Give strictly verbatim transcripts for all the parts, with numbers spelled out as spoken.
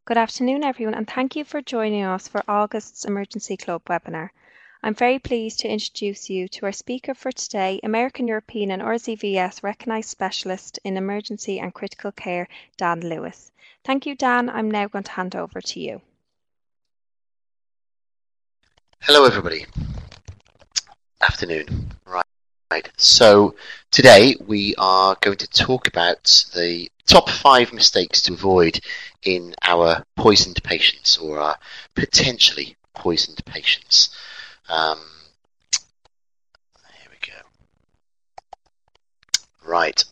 Good afternoon, everyone, and thank you for joining us for August's Emergency Club webinar. I'm very pleased to introduce you to our speaker for today, American, European and R Z V S recognised specialist in emergency and critical care, Dan Lewis. Thank you, Dan. I'm now going to hand over to you. Hello, everybody. Afternoon. Right. Right. So today we are going to talk about the top five mistakes to avoid in our poisoned patients or our potentially poisoned patients. Um, here we go. Right.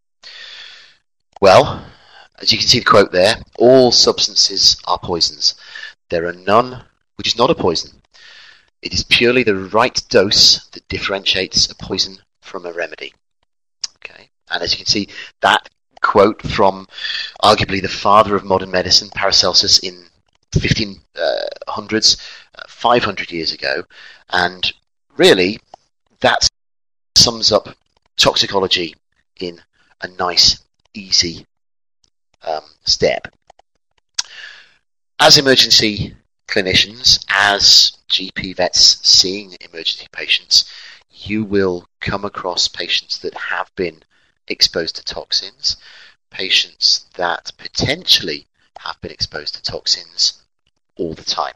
Well, as you can see the quote there, all substances are poisons. There are none which is not a poison. It is purely the right dose that differentiates a poison from a remedy. Okay, and as you can see, that quote from arguably the father of modern medicine, Paracelsus, in fifteen hundreds, uh, five hundred years ago, and really that sums up toxicology in a nice, easy um, step. As emergency clinicians, as G P vets seeing emergency patients, you will come across patients that have been exposed to toxins, patients that potentially have been exposed to toxins all the time.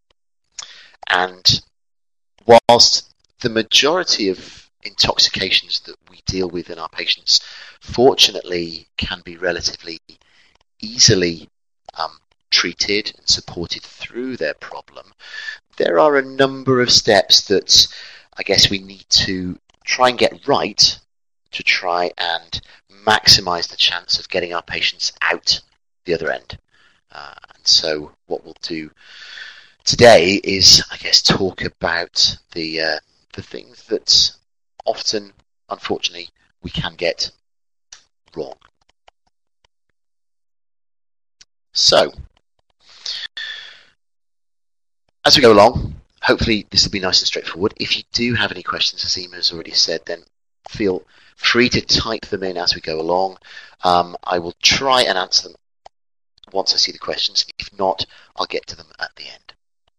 And whilst the majority of intoxications that we deal with in our patients fortunately can be relatively easily um, treated and supported through their problem, there are a number of steps that I guess we need to try and get right to try and maximize the chance of getting our patients out the other end. Uh, and so what we'll do today is, I guess, talk about the uh, the things that often, unfortunately, we can get wrong. So, as we go along, hopefully this will be nice and straightforward. If you do have any questions, as Emma has already said, then feel free to type them in as we go along. Um, I will try and answer them once I see the questions. If not, I'll get to them at the end.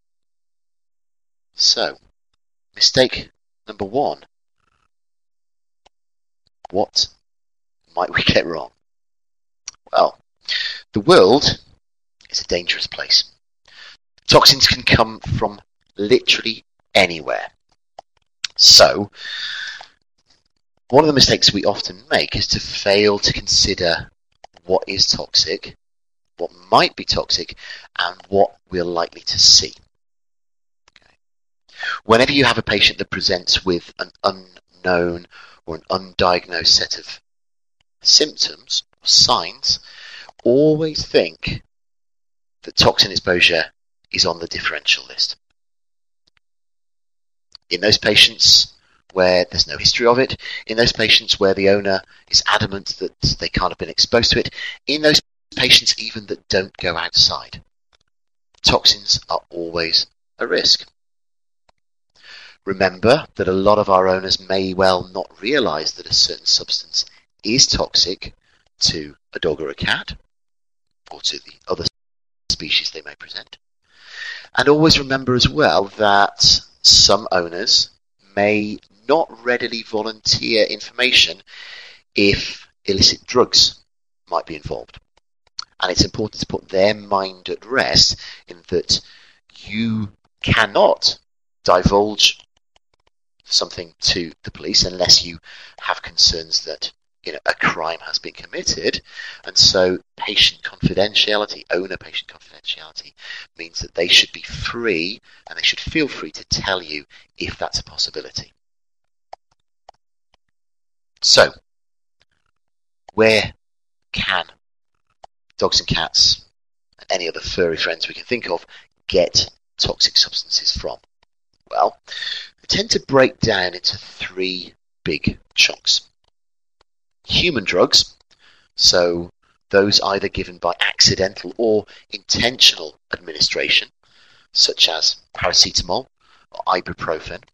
So, mistake number one. What might we get wrong? Well, the world is a dangerous place. Toxins can come from literally anywhere. So, one of the mistakes we often make is to fail to consider what is toxic, what might be toxic, and what we're likely to see. Okay. Whenever you have a patient that presents with an unknown or an undiagnosed set of symptoms or signs, always think that toxin exposure is on the differential list. In those patients where there's no history of it, in those patients where the owner is adamant that they can't have been exposed to it, in those patients even that don't go outside, toxins are always a risk. Remember that a lot of our owners may well not realise that a certain substance is toxic to a dog or a cat, or to the other species they may present. And always remember as well that some owners may not readily volunteer information if illicit drugs might be involved. And it's important to put their mind at rest in that you cannot divulge something to the police unless you have concerns that you know a crime has been committed. And so patient confidentiality, owner patient confidentiality, means that they should be free and they should feel free to tell you if that's a possibility. So, where can dogs and cats and any other furry friends we can think of get toxic substances from? Well, they tend to break down into three big chunks. Human drugs, so those either given by accidental or intentional administration, such as paracetamol or ibuprofen,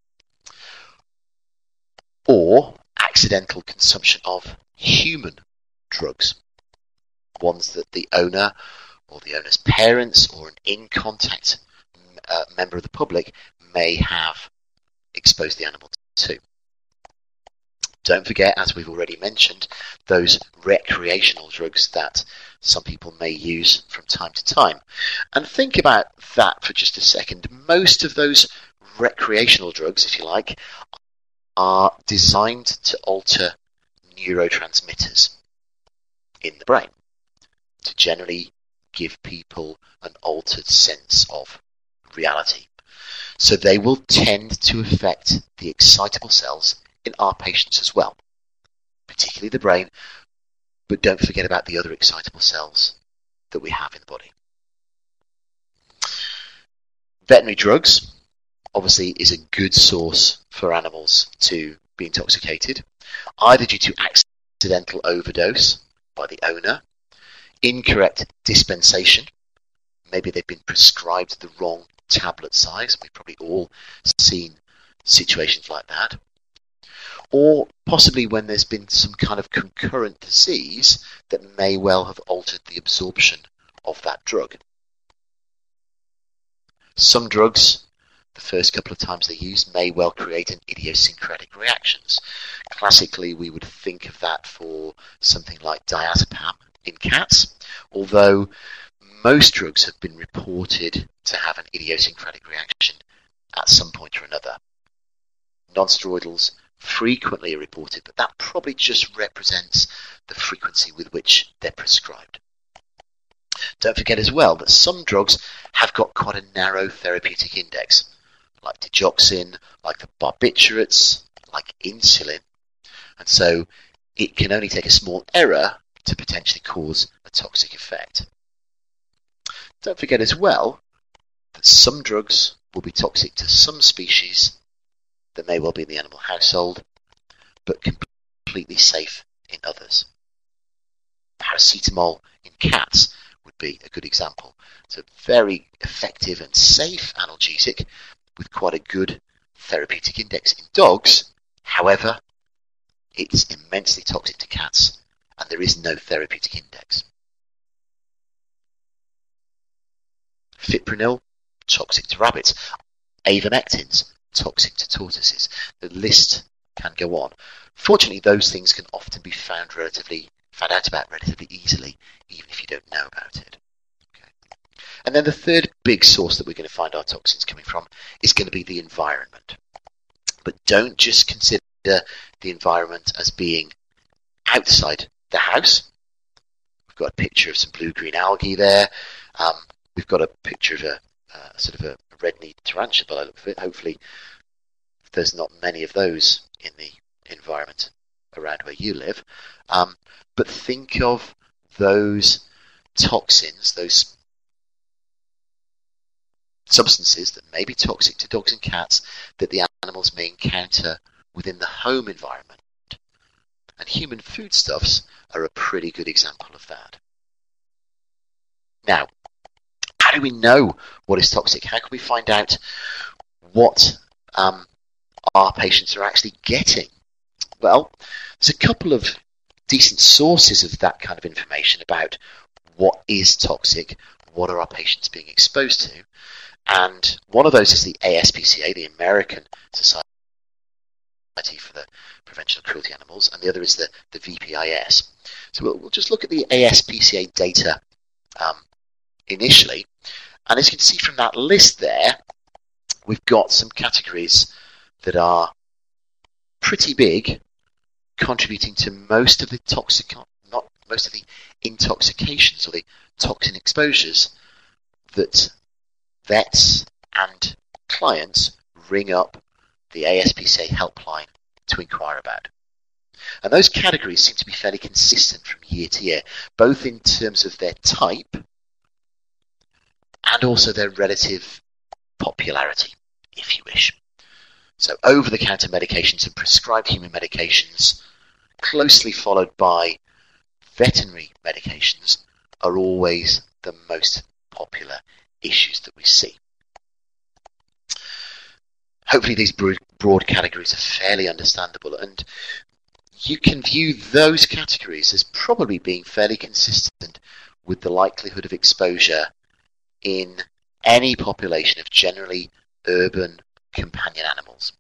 or accidental consumption of human drugs, ones that the owner or the owner's parents, or an in-contact uh, member of the public may have exposed the animal to. Don't forget, as we've already mentioned, those recreational drugs that some people may use from time to time. And think about that for just a second. Most of those recreational drugs, if you like, are designed to alter neurotransmitters in the brain, to generally give people an altered sense of reality. So they will tend to affect the excitable cells in our patients as well, particularly the brain, but don't forget about the other excitable cells that we have in the body. Veterinary drugs obviously is a good source for animals to be intoxicated, either due to accidental overdose by the owner, incorrect dispensation, maybe they've been prescribed the wrong tablet size, we've probably all seen situations like that, or possibly when there's been some kind of concurrent disease that may well have altered the absorption of that drug. Some drugs, the first couple of times they're used, may well create an idiosyncratic reactions. Classically, we would think of that for something like diazepam in cats, although most drugs have been reported to have an idiosyncratic reaction at some point or another. Non-steroidals frequently are reported, but that probably just represents the frequency with which they're prescribed. Don't forget as well that some drugs have got quite a narrow therapeutic index, like digoxin, like the barbiturates, like insulin, and so it can only take a small error to potentially cause a toxic effect. Don't forget as well that some drugs will be toxic to some species that may well be in the animal household, but completely safe in others. Paracetamol in cats would be a good example. It's a very effective and safe analgesic with quite a good therapeutic index. In dogs, however, it's immensely toxic to cats, and there is no therapeutic index. Fipronil, toxic to rabbits. Avermectins, toxic to tortoises. The list can go on. Fortunately, those things can often be found relatively found out about relatively easily, even if you don't know about it. Okay. And then the third big source that we're going to find our toxins coming from is going to be the environment. But don't just consider the environment as being outside the house. We've got a picture of some blue-green algae there. Um, we've got a picture of a uh, sort of a red-kneed tarantula by the look of it. Hopefully there's not many of those in the environment around where you live. Um, but think of those toxins, those substances that may be toxic to dogs and cats that the animals may encounter within the home environment. And human foodstuffs are a pretty good example of that. Now, how do we know what is toxic? How can we find out what um, our patients are actually getting? Well, there's a couple of decent sources of that kind of information about what is toxic, what are our patients being exposed to, and one of those is the A S P C A, the American Society for the Prevention of Cruelty to Animals, and the other is the, the V P I S. So we'll, we'll just look at the A S P C A data um, initially, and as you can see from that list there, we've got some categories that are pretty big, contributing to most of the toxic, not most of the intoxications or the toxin exposures that vets and clients ring up the A S P C A helpline to inquire about. And those categories seem to be fairly consistent from year to year, both in terms of their type and also their relative popularity, if you wish. So over-the-counter medications and prescribed human medications, closely followed by veterinary medications, are always the most popular issues that we see. Hopefully these broad categories are fairly understandable, and you can view those categories as probably being fairly consistent with the likelihood of exposure in any population of generally urban companion animals.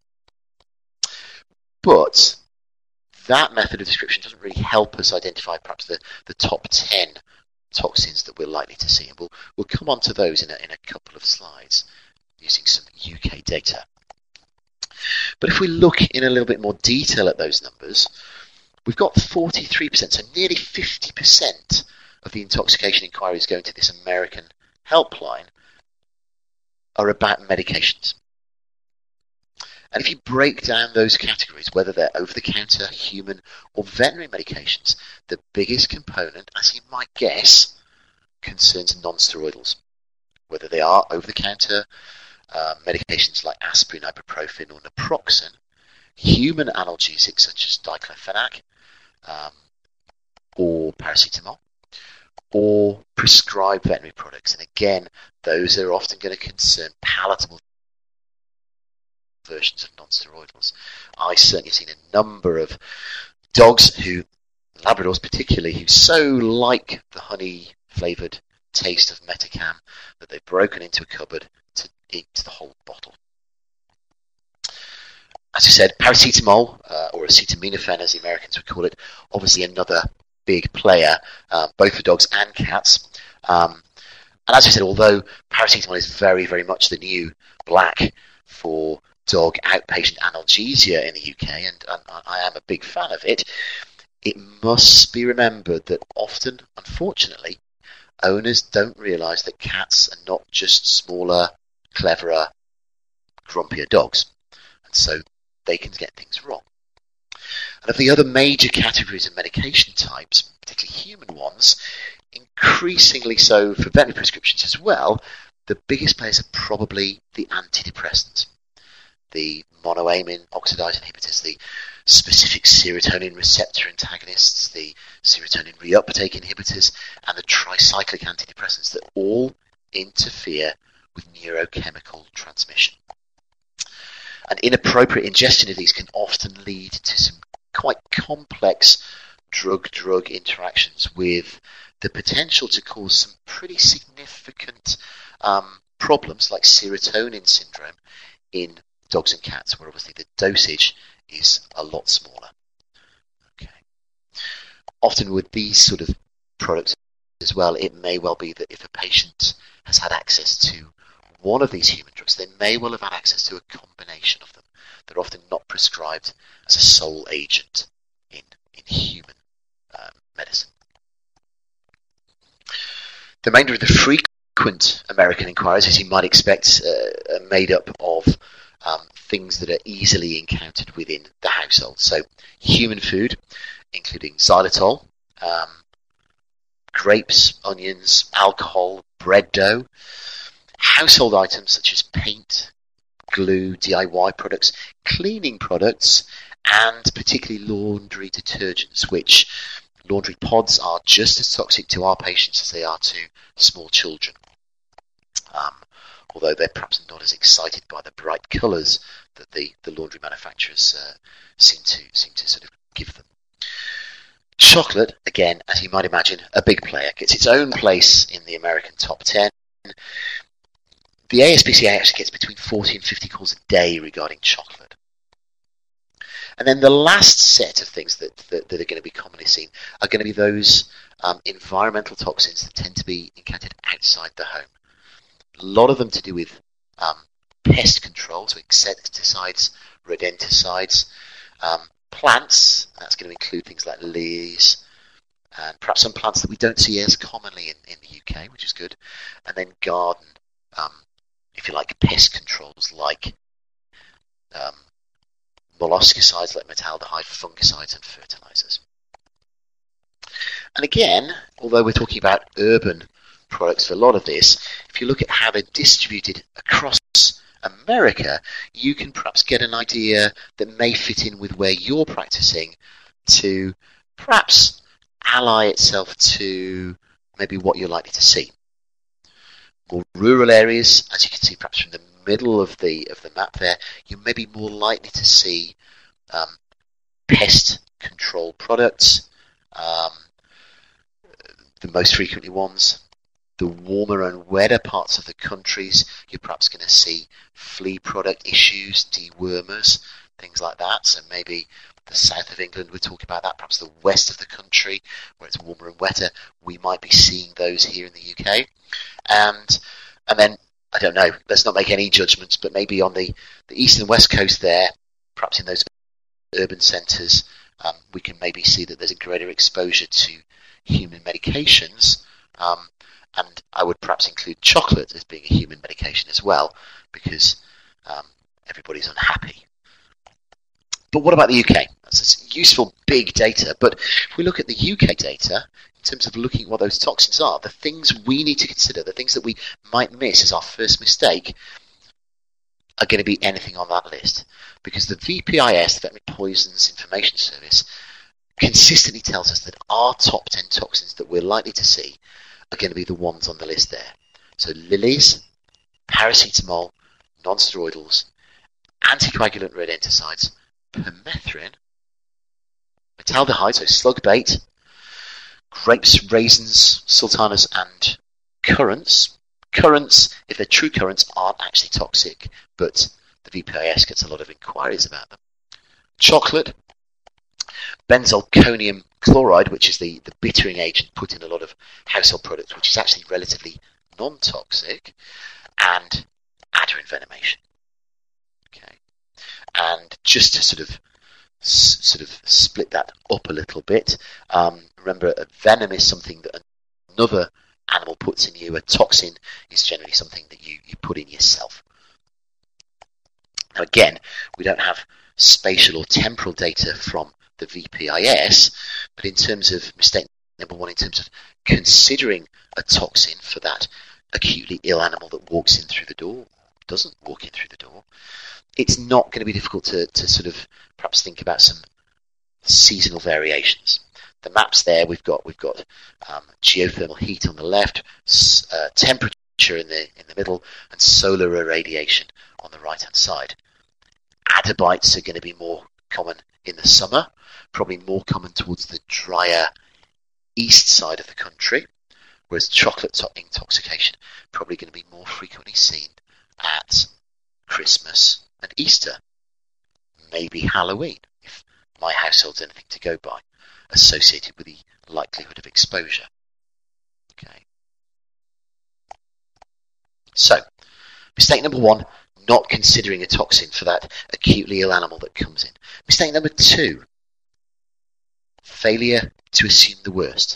But that method of description doesn't really help us identify perhaps the, the top ten toxins that we're likely to see. And we'll, we'll come on to those in a, in a couple of slides using some U K data. But if we look in a little bit more detail at those numbers, we've got forty-three percent, so nearly fifty percent of the intoxication inquiries going to this American helpline are about medications. And if you break down those categories, whether they're over-the-counter, human, or veterinary medications, the biggest component, as you might guess, concerns non-steroidals. Whether they are over-the-counter uh, medications like aspirin, ibuprofen, or naproxen, human analgesics such as diclofenac um, or paracetamol, or prescribed veterinary products. And again, those are often going to concern palatable versions of non-steroidals. I certainly have seen a number of dogs who, Labradors particularly, who so like the honey-flavoured taste of Metacam that they've broken into a cupboard to eat the whole bottle. As I said, paracetamol, uh, or acetaminophen as the Americans would call it, obviously another big player, uh, both for dogs and cats. Um, and as I said, although paracetamol is very, very much the new black for dog outpatient analgesia in the U K, and, and I am a big fan of it, it must be remembered that often, unfortunately, owners don't realise that cats are not just smaller, cleverer, grumpier dogs. And so they can get things wrong. And of the other major categories of medication types, particularly human ones, increasingly so for veterinary prescriptions as well, the biggest players are probably the antidepressants. The monoamine oxidase inhibitors, the specific serotonin receptor antagonists, the serotonin reuptake inhibitors, and the tricyclic antidepressants that all interfere with neurochemical transmission. And inappropriate ingestion of these can often lead to some quite complex drug-drug interactions with the potential to cause some pretty significant um, problems like serotonin syndrome in dogs and cats, where obviously the dosage is a lot smaller. Okay. Often with these sort of products as well, it may well be that if a patient has had access to one of these human drugs, they may well have had access to a combination of them. They're often not prescribed as a sole agent in, in human um, medicine. The remainder of the frequent American inquiries, as you might expect, uh, are made up of um, things that are easily encountered within the household. So human food, including xylitol, um, grapes, onions, alcohol, bread dough, household items such as paint, glue, D I Y products, cleaning products, and particularly laundry detergents, which laundry pods are just as toxic to our patients as they are to small children. Um, although they're perhaps not as excited by the bright colours that the, the laundry manufacturers uh, seem to seem to sort of give them. Chocolate, again, as you might imagine, a big player, gets its own place in the American top ten. The A S P C A actually gets between forty and fifty calls a day regarding chocolate. And then the last set of things that, that, that are going to be commonly seen are going to be those um, environmental toxins that tend to be encountered outside the home. A lot of them to do with um, pest control, so insecticides, rodenticides, um, plants, that's going to include things like lilies, and perhaps some plants that we don't see as commonly in, in the U K, which is good, and then garden, um, if you like, pest controls like um, molluscicides like metaldehyde, fungicides and fertilizers. And again, although we're talking about urban products for a lot of this, if you look at how they're distributed across America, you can perhaps get an idea that may fit in with where you're practicing to perhaps ally itself to maybe what you're likely to see. More rural areas, as you can see perhaps from the middle of the of the map there, you may be more likely to see um, pest control products, um, the most frequently ones. The warmer and wetter parts of the countries, you're perhaps going to see flea product issues, dewormers, things like that. So maybe the south of England, we're talking about that. Perhaps the west of the country, where it's warmer and wetter, we might be seeing those here in the U K. And and then, I don't know, let's not make any judgments, but maybe on the, the east and west coast there, perhaps in those urban centres, um, we can maybe see that there's a greater exposure to human medications. Um, And I would perhaps include chocolate as being a human medication as well, because um, everybody's unhappy. But what about the U K? That's useful big data. But if we look at the U K data, in terms of looking at what those toxins are, the things we need to consider, the things that we might miss as our first mistake, are going to be anything on that list. Because the V P I S, the Veterinary Poisons Information Service, consistently tells us that our top ten toxins that we're likely to see are going to be the ones on the list there. So lilies, paracetamol, non-steroidals, anticoagulant rodenticides, permethrin, metaldehyde, so slug bait, grapes, raisins, sultanas, and currants. Currants, if they're true currants, aren't actually toxic, but the V P I S gets a lot of inquiries about them. Chocolate, benzalkonium chloride, which is the, the bittering agent put in a lot of household products, which is actually relatively non-toxic, and adder envenomation. Okay, and just to sort of s- sort of split that up a little bit, um, remember, a venom is something that another animal puts in you. A toxin is generally something that you, you put in yourself. Now, again, we don't have spatial or temporal data from the V P I S, but in terms of mistake number one, in terms of considering a toxin for that acutely ill animal that walks in through the door, doesn't walk in through the door, it's not going to be difficult to, to sort of perhaps think about some seasonal variations. The maps there, we've got we've got um, geothermal heat on the left, uh, temperature in the in the middle, and solar irradiation on the right hand side. Adder bites are going to be more common in the summer, probably more common towards the drier east side of the country, whereas chocolate intoxication probably going to be more frequently seen at Christmas and Easter, maybe Halloween, if my household's anything to go by, associated with the likelihood of exposure. Okay. So, mistake number one, not considering a toxin for that acutely ill animal that comes in. Mistake number two, failure to assume the worst.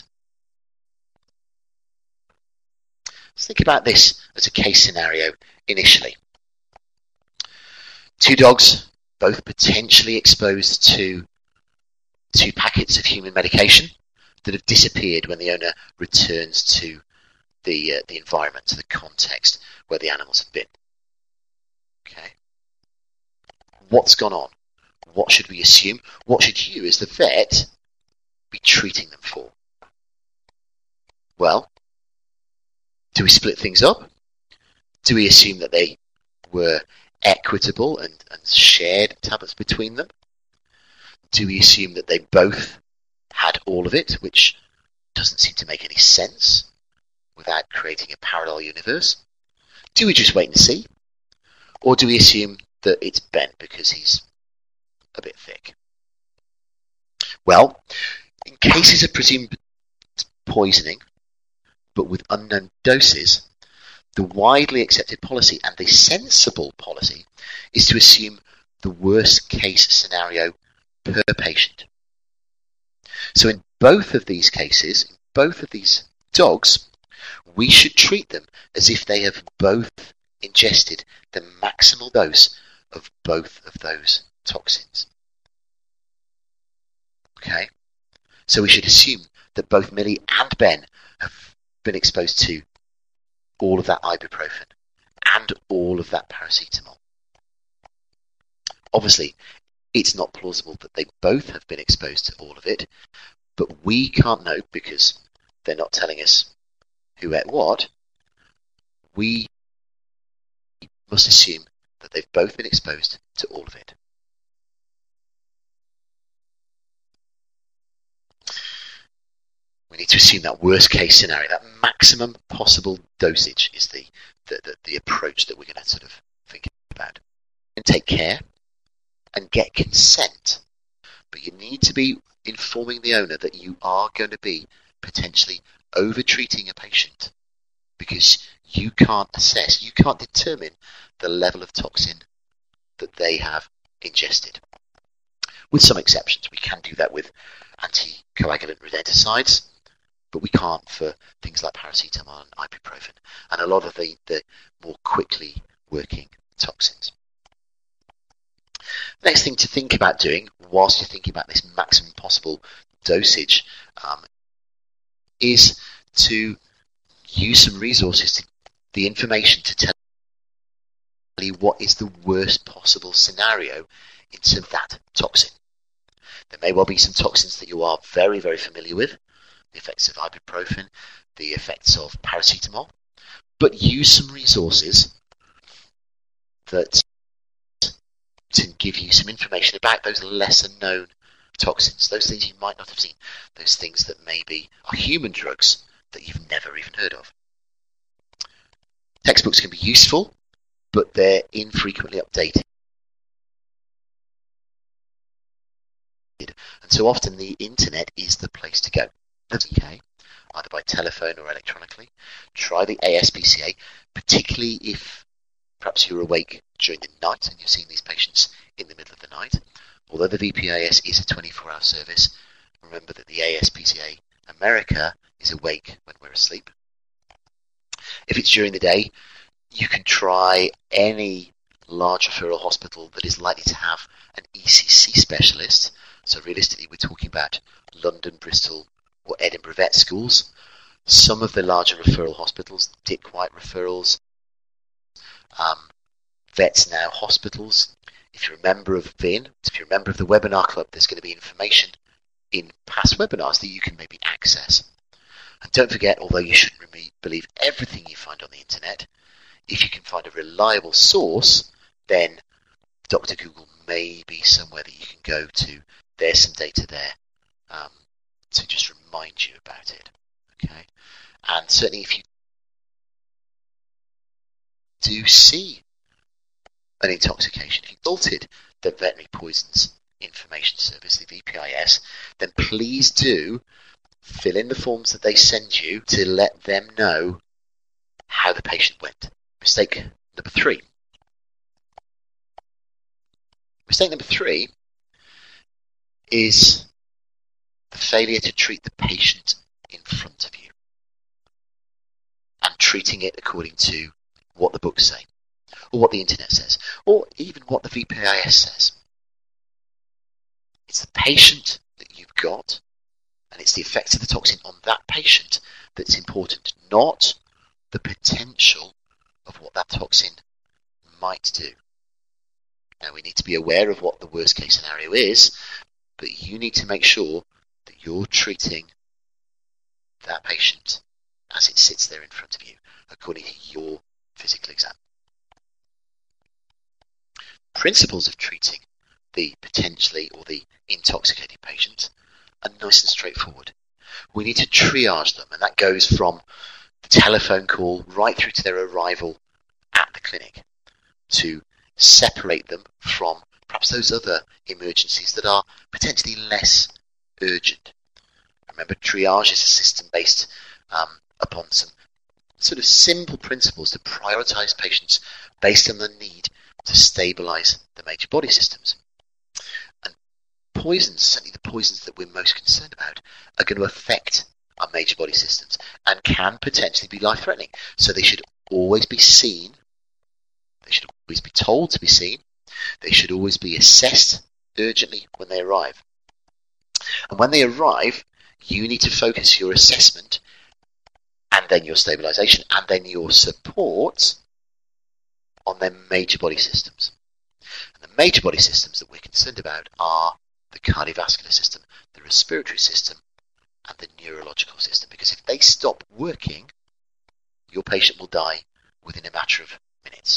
Let's think about this as a case scenario initially. Two dogs, both potentially exposed to two packets of human medication that have disappeared when the owner returns to the uh, the environment, to the context where the animals have been. Okay. What's gone on? What should we assume? What should you, as the vet, be treating them for? Well, do we split things up? Do we assume that they were equitable and, and shared tablets between them? Do we assume that they both had all of it, which doesn't seem to make any sense without creating a parallel universe? Do we just wait and see? Or do we assume that it's Ben because he's a bit thick? Well, in cases of presumed poisoning, but with unknown doses, the widely accepted policy and the sensible policy is to assume the worst case scenario per patient. So in both of these cases, in both of these dogs, we should treat them as if they have both ingested the maximal dose of both of those toxins. Okay? So we should assume that both Millie and Ben have been exposed to all of that ibuprofen and all of that paracetamol. Obviously, it's not plausible that they both have been exposed to all of it, but we can't know because they're not telling us who ate what. We must assume that they've both been exposed to all of it. We need to assume that worst case scenario, that maximum possible dosage is the, the, the, the approach that we're going to sort of think about. And take care and get consent. But you need to be informing the owner that you are going to be potentially over-treating a patient because you can't assess, you can't determine the level of toxin that they have ingested. With some exceptions, we can do that with anticoagulant rodenticides, but we can't for things like paracetamol and ibuprofen and a lot of the, the more quickly working toxins. The next thing to think about doing whilst you're thinking about this maximum possible dosage um, is to use some resources, to the information to tell you what is the worst possible scenario in terms of that toxin. There may well be some toxins that you are very, very familiar with, the effects of ibuprofen, the effects of paracetamol, but use some resources that to give you some information about those lesser known toxins, those things you might not have seen, those things that maybe are human drugs that you've never even heard of. Textbooks can be useful, but they're infrequently updated. And so often the internet is the place to go. Okay, either by telephone or electronically. Try the A S P C A, particularly if perhaps you're awake during the night and you're seeing these patients in the middle of the night. Although the V P A S is a twenty-four hour service, remember that the A S P C A America is awake when we're asleep. If it's during the day, you can try any large referral hospital that is likely to have an E C C specialist. So realistically, we're talking about London, Bristol, or Edinburgh vet schools. Some of the larger referral hospitals, Dick White referrals, um, Vets Now hospitals. If you're a member of V I N, if you're a member of the webinar club, there's going to be information in past webinars that you can maybe access. And don't forget, although you shouldn't believe everything you find on the internet, if you can find a reliable source, then Doctor Google may be somewhere that you can go to. There's some data there um, to just remind you about it. Okay, and certainly if you do see an intoxication, if you consulted the Veterinary Poisons Information Service, the V P I S, then please do fill in the forms that they send you to let them know how the patient went. Mistake number three. Mistake number three is the failure to treat the patient in front of you and treating it according to what the books say, or what the internet says, or even what the V P I S says. It's the patient that you've got, and it's the effects of the toxin on that patient that's important, not the potential of what that toxin might do. Now, we need to be aware of what the worst case scenario is, but you need to make sure that you're treating that patient as it sits there in front of you, according to your physical exam. Principles of treating the potentially or the intoxicated patient are nice and straightforward. We need to triage them, and that goes from the telephone call right through to their arrival at the clinic, to separate them from perhaps those other emergencies that are potentially less urgent. Remember, triage is a system based um, upon some sort of simple principles to prioritize patients based on the need to stabilize the major body systems. And poisons, certainly the poisons that we're most concerned about, are going to affect our major body systems and can potentially be life-threatening. So they should always be seen. They should always be told to be seen. They should always be assessed urgently when they arrive. And when they arrive, you need to focus your assessment and then your stabilization and then your support on their major body systems. And the major body systems that we're concerned about are the cardiovascular system, the respiratory system, and the neurological system. Because if they stop working, your patient will die within a matter of minutes.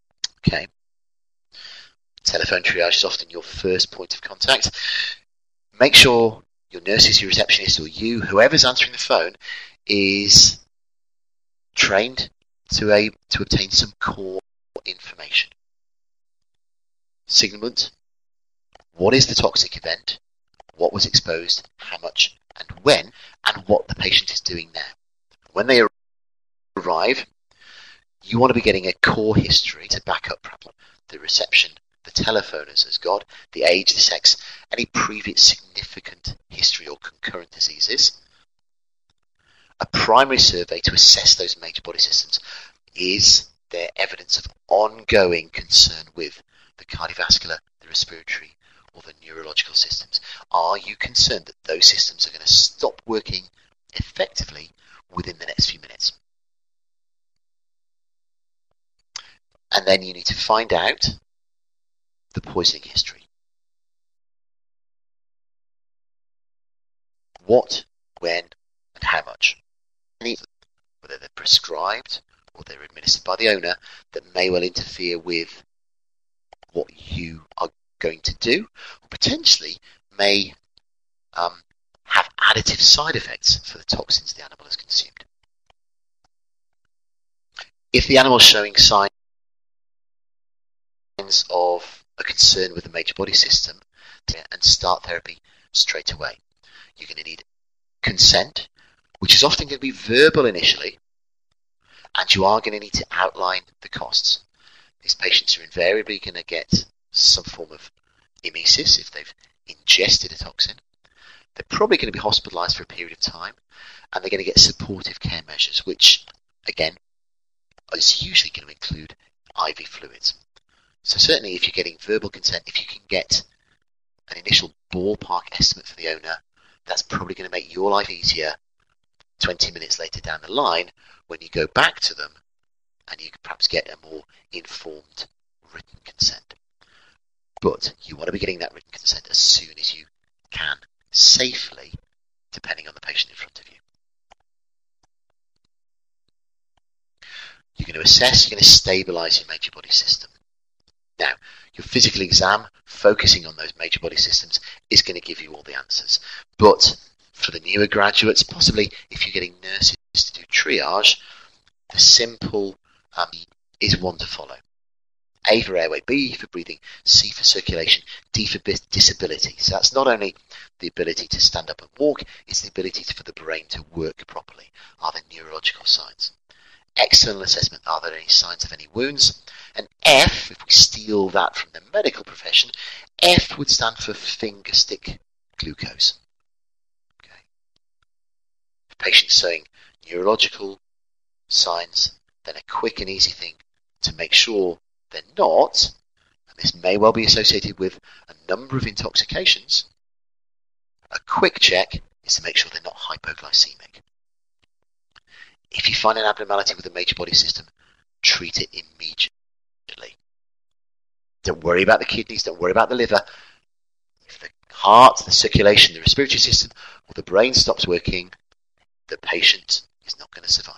Okay. Telephone triage is often your first point of contact. Make sure your nurses, your receptionist, or you, whoever's answering the phone, is trained to a to obtain some core information. Signalement: what is the toxic event? What was exposed? How much? And when? And what the patient is doing now. When they arrive, you want to be getting a core history to back up the reception, the telephone has got, the age, the sex, any previous significant history or concurrent diseases. A primary survey to assess those major body systems. Is there evidence of ongoing concern with the cardiovascular, the respiratory, or the neurological systems? Are you concerned that those systems are going to stop working effectively within the next few minutes? And then you need to find out the poisoning history. What, when, and how much. Whether they're prescribed or they're administered by the owner, that may well interfere with what you are going to do, or potentially may um, have additive side effects for the toxins the animal has consumed. If the animal is showing signs of a concern with the major body system, and start therapy straight away. You're going to need consent, which is often going to be verbal initially, and you are going to need to outline the costs. These patients are invariably going to get some form of emesis if they've ingested a toxin. They're probably going to be hospitalized for a period of time, and they're going to get supportive care measures, which, again, is usually going to include I V fluids. So certainly if you're getting verbal consent, if you can get an initial ballpark estimate for the owner, that's probably going to make your life easier twenty minutes later down the line when you go back to them and you can perhaps get a more informed written consent. But you want to be getting that written consent as soon as you can, safely, depending on the patient in front of you. You're going to assess, you're going to stabilize your major body system. Now, your physical exam, focusing on those major body systems, is going to give you all the answers. But for the newer graduates, possibly if you're getting nurses to do triage, the simple um, is one to follow. A for airway, B for breathing, C for circulation, D for disability. So that's not only the ability to stand up and walk, it's the ability for the brain to work properly. Are there neurological signs? External assessment, are there any signs of any wounds? And F, if we steal that from the medical profession, F would stand for finger stick glucose. Okay. If patient's showing neurological signs, then a quick and easy thing to make sure they're not, and this may well be associated with a number of intoxications, a quick check is to make sure they're not hypoglycemic. If you find an abnormality with the major body system, treat it immediately. Don't worry about the kidneys, don't worry about the liver. If the heart, the circulation, the respiratory system, or the brain stops working, the patient is not going to survive.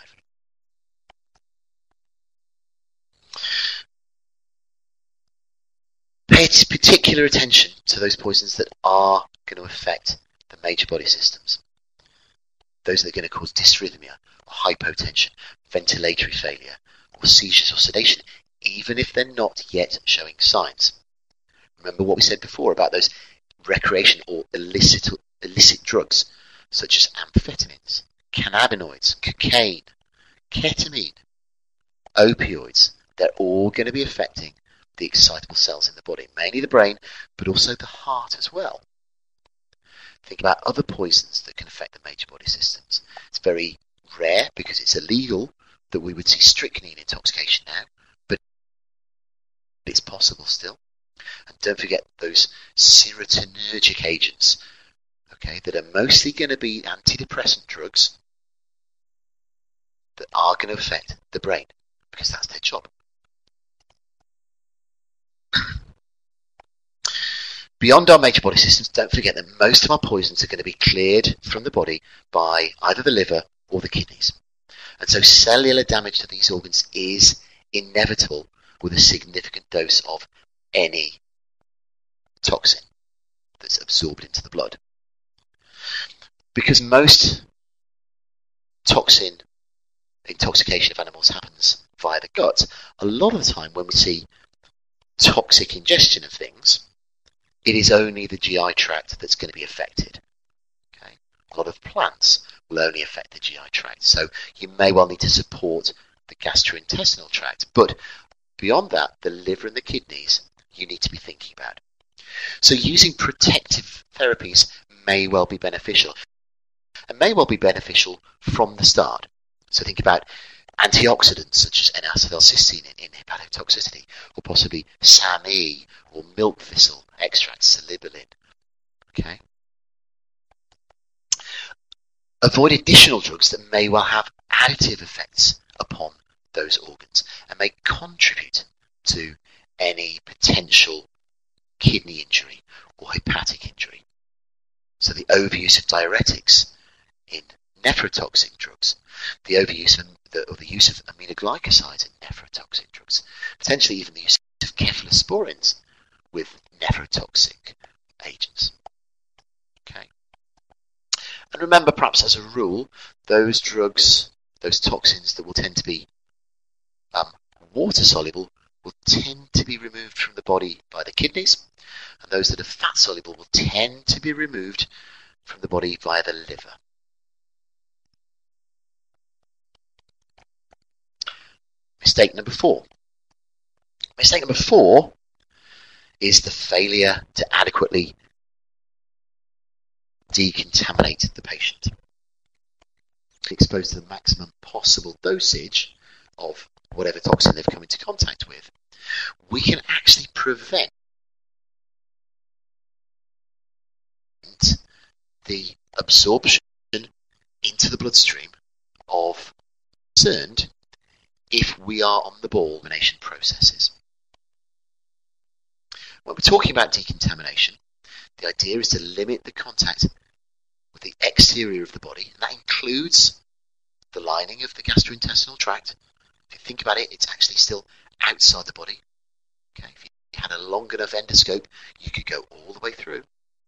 Pay particular attention to those poisons that are going to affect the major body systems. Those that are going to cause dysrhythmia, or hypotension, ventilatory failure, or seizures or sedation, even if they're not yet showing signs. Remember what we said before about those recreation or illicit, illicit drugs, such as amphetamines, cannabinoids, cocaine, ketamine, opioids. They're all going to be affecting the excitable cells in the body, mainly the brain, but also the heart as well. Think about other poisons that can affect the major body systems. It's very rare because it's illegal that we would see strychnine intoxication now, but it's possible still. And don't forget those serotonergic agents, okay, that are mostly going to be antidepressant drugs that are going to affect the brain because that's their job. Beyond our major body systems, don't forget that most of our poisons are going to be cleared from the body by either the liver or the kidneys. And so cellular damage to these organs is inevitable with a significant dose of any toxin that's absorbed into the blood. because most toxin intoxication of animals happens via the gut, a lot of the time when we see toxic ingestion of things, it is only the G I tract that's going to be affected. Okay? A lot of plants will only affect the G I tract, so you may well need to support the gastrointestinal tract, but beyond that, the liver and the kidneys you need to be thinking about. So using protective therapies may well be beneficial, and may well be beneficial from the start. So think about antioxidants such as N-acetylcysteine in, in hepatotoxicity, or possibly S A M E or milk thistle extract, salibolin. Okay. Avoid additional drugs that may well have additive effects upon those organs and may contribute to any potential kidney injury or hepatic injury. So the overuse of diuretics in nephrotoxic drugs, the overuse of the, or the use of aminoglycosides in nephrotoxic drugs, potentially even the use of cephalosporins with nephrotoxic agents. Okay. And remember, perhaps as a rule, those drugs, those toxins that will tend to be um, water soluble will tend to be removed from the body by the kidneys, and those that are fat soluble will tend to be removed from the body via the liver. Mistake number four. Mistake number four is the failure to adequately decontaminate the patient. Exposed to the maximum possible dosage of whatever toxin they've come into contact with, we can actually prevent the absorption into the bloodstream of concerned if we are on the ball elimination processes. When we're talking about decontamination, the idea is to limit the contact with the exterior of the body, and that includes the lining of the gastrointestinal tract. If you think about it, it's actually still outside the body. Okay, if you had a long enough endoscope, you could go all the way through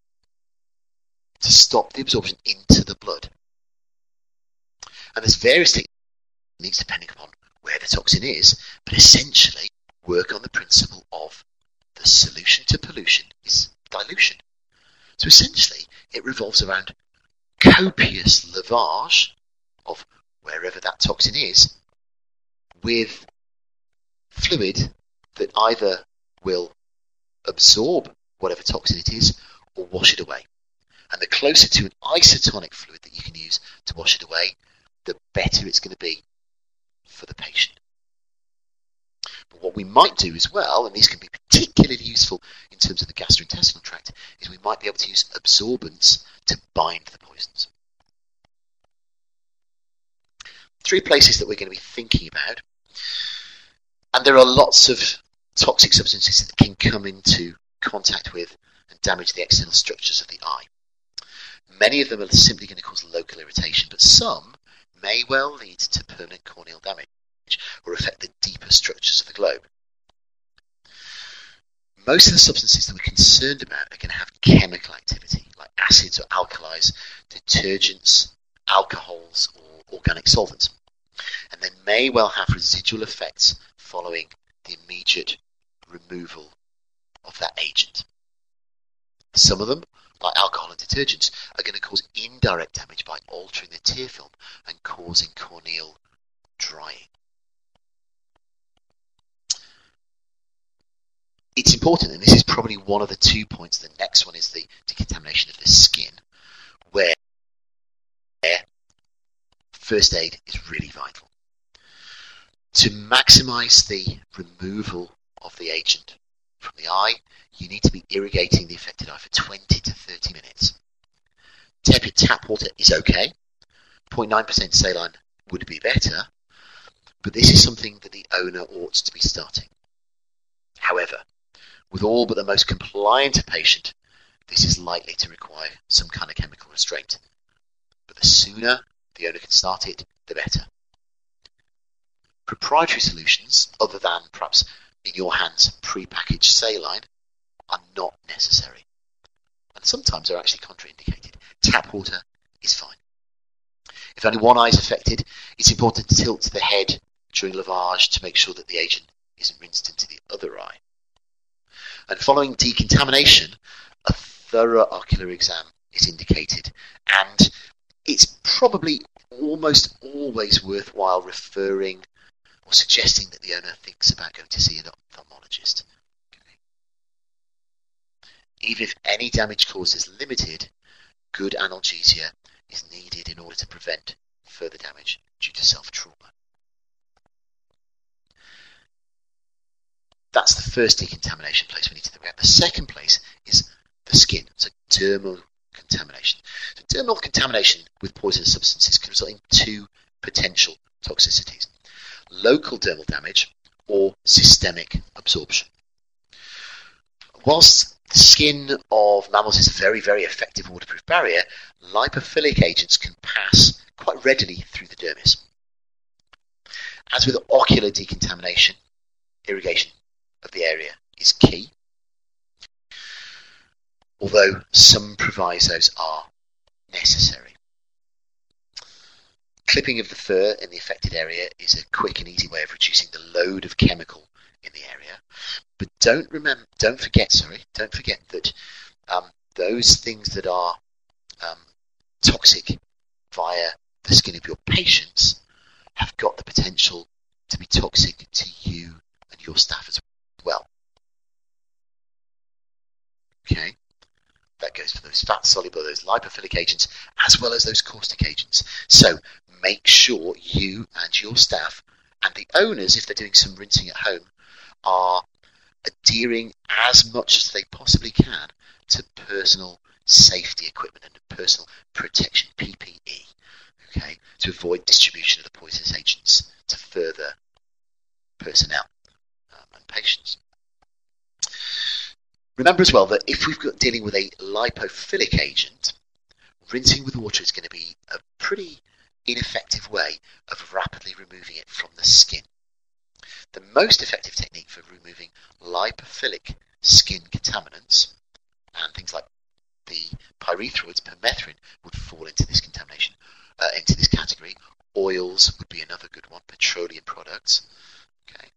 to stop the absorption into the blood. And there's various techniques depending upon where the toxin is, but essentially work on the principle of the solution to pollution is dilution. So essentially, it revolves around copious lavage of wherever that toxin is with fluid that either will absorb whatever toxin it is or wash it away. And the closer to an isotonic fluid that you can use to wash it away, the better it's going to be for the patient. But what we might do as well, and these can be particularly useful in terms of the gastrointestinal tract, is we might be able to use absorbents to bind the poisons. Three places that we're going to be thinking about, and there are lots of toxic substances that can come into contact with and damage the external structures of the eye. Many of them are simply going to cause local irritation, but some may well lead to permanent corneal damage or affect the deeper structures of the globe. Most of the substances that we're concerned about are going to have chemical activity, like acids or alkalis, detergents, alcohols, or organic solvents, and they may well have residual effects following the immediate removal of that agent. Some of them, like alcohol and detergents, are going to cause indirect damage by altering the tear film and causing corneal drying. It's important, and this is probably one of the two points. The next one is the decontamination of the skin, where first aid is really vital. To maximize the removal of the agent from the eye, you need to be irrigating the affected eye for twenty to thirty minutes. Tepid tap water is okay. zero point nine percent saline would be better, but this is something that the owner ought to be starting. However, with all but the most compliant patient, this is likely to require some kind of chemical restraint. But the sooner the owner can start it, the better. Proprietary solutions, other than perhaps in your hands pre-packaged saline, are not necessary, and sometimes are actually contraindicated. Tap water is fine. If only one eye is affected, it's important to tilt the head during lavage to make sure that the agent isn't rinsed into the other eye. And following decontamination, a thorough ocular exam is indicated, and it's probably almost always worthwhile referring or suggesting that the owner thinks about going to see an ophthalmologist. Okay. Even if any damage caused is limited, good analgesia is needed in order to prevent further damage due to self-trauma. That's the first decontamination place we need to think about. The second place is the skin, so dermal contamination. So dermal contamination with poisonous substances can result in two potential toxicities: local dermal damage or systemic absorption. Whilst the skin of mammals is a very, very effective waterproof barrier, lipophilic agents can pass quite readily through the dermis. As with ocular decontamination, irrigation of the area is key, although some provisos are necessary. Clipping of the fur in the affected area is a quick and easy way of reducing the load of chemical in the area. But don't remember, don't forget, sorry, don't forget that um, those things that are um, toxic via the skin of your patients have got the potential to be toxic to you and your staff as well. Okay, that goes for those fat-soluble, those lipophilic agents, as well as those caustic agents. So make sure you and your staff and the owners, if they're doing some rinsing at home, are adhering as much as they possibly can to personal safety equipment and personal protection, P P E, okay, to avoid distribution of the poisonous agents to further personnel um, and patients. Remember as well that if we've got dealing with a lipophilic agent, rinsing with water is going to be a pretty ineffective way of rapidly removing it from the skin. The most effective technique for removing lipophilic skin contaminants, and things like the pyrethroids, permethrin, would fall into this contamination, uh, into this category. Oils would be another good one, petroleum products. Okay.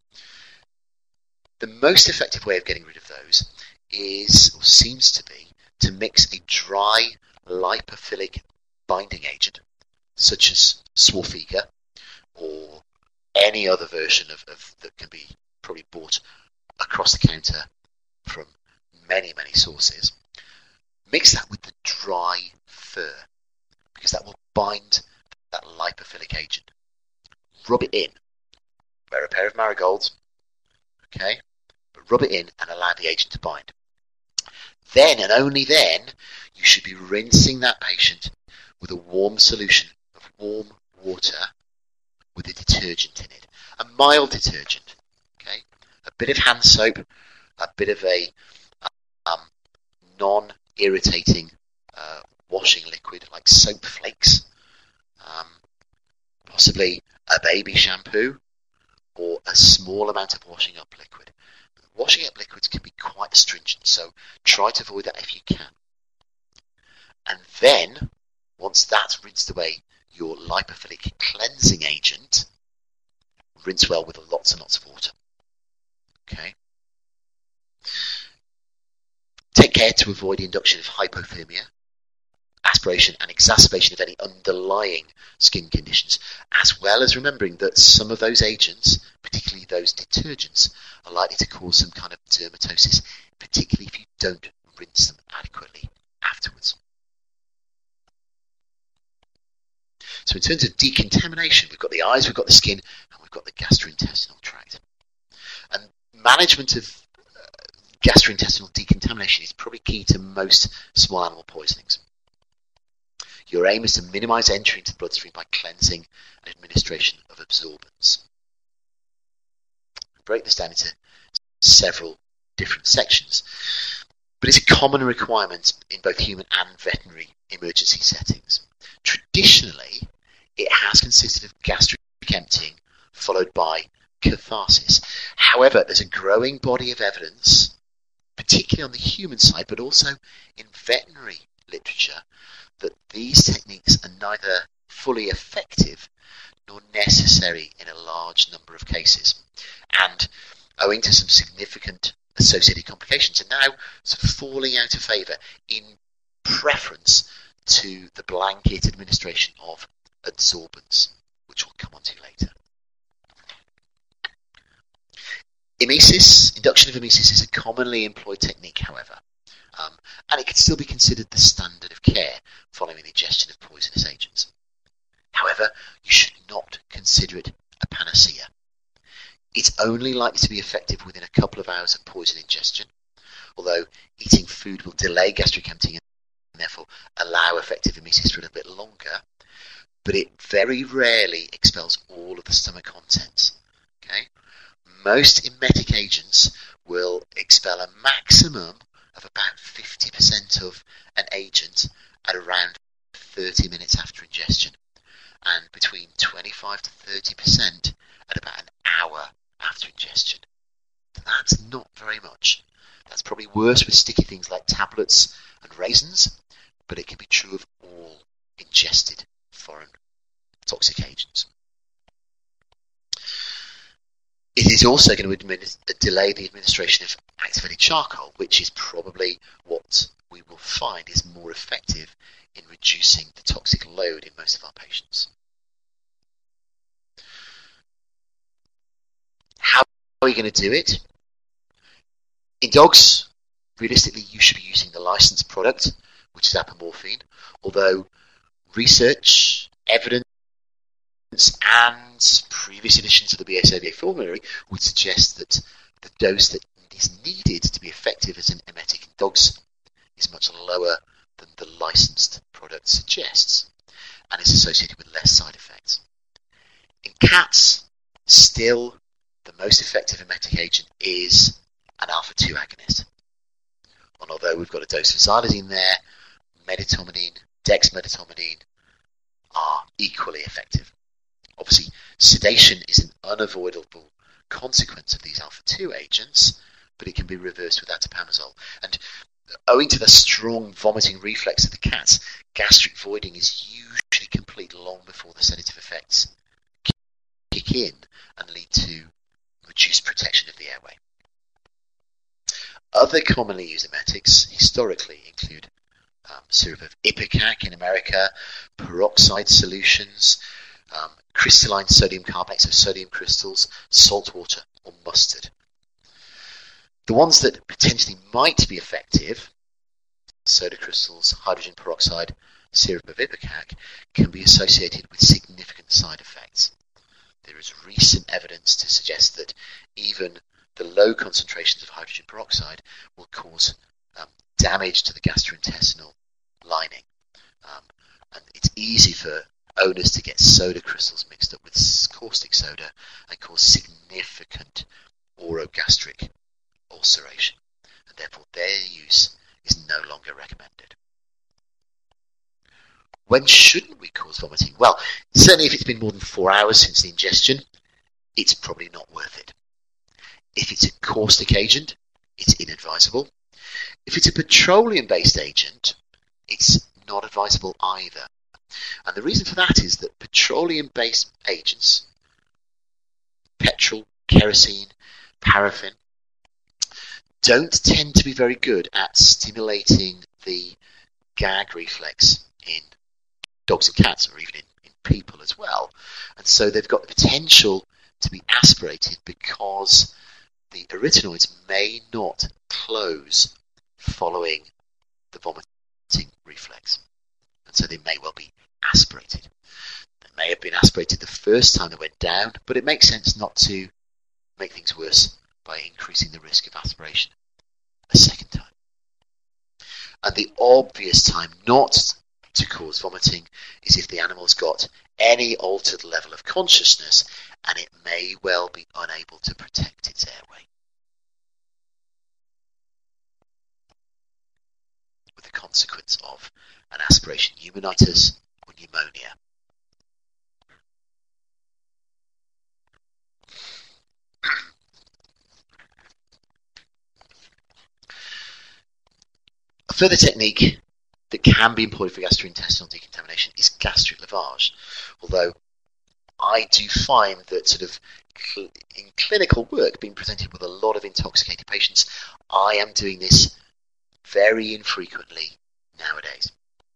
The most effective way of getting rid of those is, or seems to be, to mix a dry lipophilic binding agent, such as Swarfega, or any other version of, of that can be probably bought across the counter from many, many sources. Mix that with the dry fur, because that will bind that lipophilic agent. Rub it in. Wear a pair of marigolds, okay? But rub it in and allow the agent to bind. Then, and only then, you should be rinsing that patient with a warm solution of warm water with a detergent in it. A mild detergent, okay? A bit of hand soap, a bit of a um, non-irritating uh, washing liquid like soap flakes, um, possibly a baby shampoo, or a small amount of washing up liquid. Washing up liquids can be quite astringent, so try to avoid that if you can. And then, once that's rinsed away your lipophilic cleansing agent, rinse well with lots and lots of water. Okay. Take care to avoid the induction of hypothermia, aspiration and exacerbation of any underlying skin conditions, as well as remembering that some of those agents, particularly those detergents, are likely to cause some kind of dermatosis, particularly if you don't rinse them adequately afterwards. So in terms of decontamination, we've got the eyes, we've got the skin, and we've got the gastrointestinal tract. And management of uh, gastrointestinal decontamination is probably key to most small animal poisonings. Your aim is to minimize entry into the bloodstream by cleansing and administration of absorbents. We break this down into several different sections, but it's a common requirement in both human and veterinary emergency settings. Traditionally, it has consisted of gastric emptying followed by catharsis. However, there's a growing body of evidence, particularly on the human side, but also in veterinary literature, that these techniques are neither fully effective nor necessary in a large number of cases, and owing to some significant associated complications, are now sort of falling out of favour in preference to the blanket administration of adsorbents, which we'll come on to later. Emesis, induction of emesis, is a commonly employed technique, however, um, and it can still be considered the standard of care following the ingestion of poisonous agents. However, you should not consider it a panacea. It's only likely to be effective within a couple of hours of poison ingestion, although eating food will delay gastric emptying and therefore allow effective emesis for a little bit longer, but it very rarely expels all of the stomach contents. Okay? Most emetic agents will expel a maximum of about fifty percent of an agent at around thirty minutes after ingestion, and between twenty-five to thirty percent at about an hour after ingestion. That's not very much. That's probably worse with sticky things like tablets and raisins, but it can be true of all ingested foreign toxic agents. It is also going to administ- delay the administration of activated charcoal, which is probably what we will find is more effective in reducing the toxic load in most of our patients. How are we going to do it? In dogs, realistically, you should be using the licensed product, which is apomorphine, although research, evidence, and previous editions of the B S A V A formulary would suggest that the dose that is needed to be effective as an emetic in dogs is much lower than the licensed product suggests, and is associated with less side effects. In cats, still the most effective emetic agent is an alpha two agonist. And although we've got a dose of xylazine there, medetomidine, dexmedetomidine are equally effective. Obviously, sedation is an unavoidable consequence of these alpha two agents, but it can be reversed with atipamezole. And owing to the strong vomiting reflex of the cats, gastric voiding is usually complete long before the sedative effects kick in and lead to reduced protection of the airway. Other commonly used emetics historically include um, syrup of ipecac in America, peroxide solutions, um, crystalline sodium carbonate, so sodium crystals, salt water, or mustard. The ones that potentially might be effective, soda crystals, hydrogen peroxide, syrup of ipecac, can be associated with significant side effects. There is recent evidence to suggest that even the low concentrations of hydrogen peroxide will cause um, damage to the gastrointestinal lining. Um, and it's easy for owners to get soda crystals mixed up with caustic soda and cause significant orogastric ulceration, and therefore their use is no longer recommended. When shouldn't we cause vomiting? Well, certainly if it's been more than four hours since the ingestion, it's probably not worth it. If it's a caustic agent, it's inadvisable. If it's a petroleum-based agent, it's not advisable either. And the reason for that is that petroleum-based agents, petrol, kerosene, paraffin, don't tend to be very good at stimulating the gag reflex in dogs and cats, or even in, in people as well. And so they've got the potential to be aspirated because the arytenoids may not close following the vomiting reflex. And so they may well be aspirated. They may have been aspirated the first time they went down, but it makes sense not to make things worse by increasing the risk of aspiration a second time. And the obvious time not to cause vomiting is if the animal's got any altered level of consciousness and it may well be unable to protect its airway, with the consequence of an aspiration pneumonitis or pneumonia. A further technique that can be employed for gastrointestinal decontamination is gastric lavage. Although I do find that sort of cl- in clinical work, being presented with a lot of intoxicated patients, I am doing this very infrequently nowadays.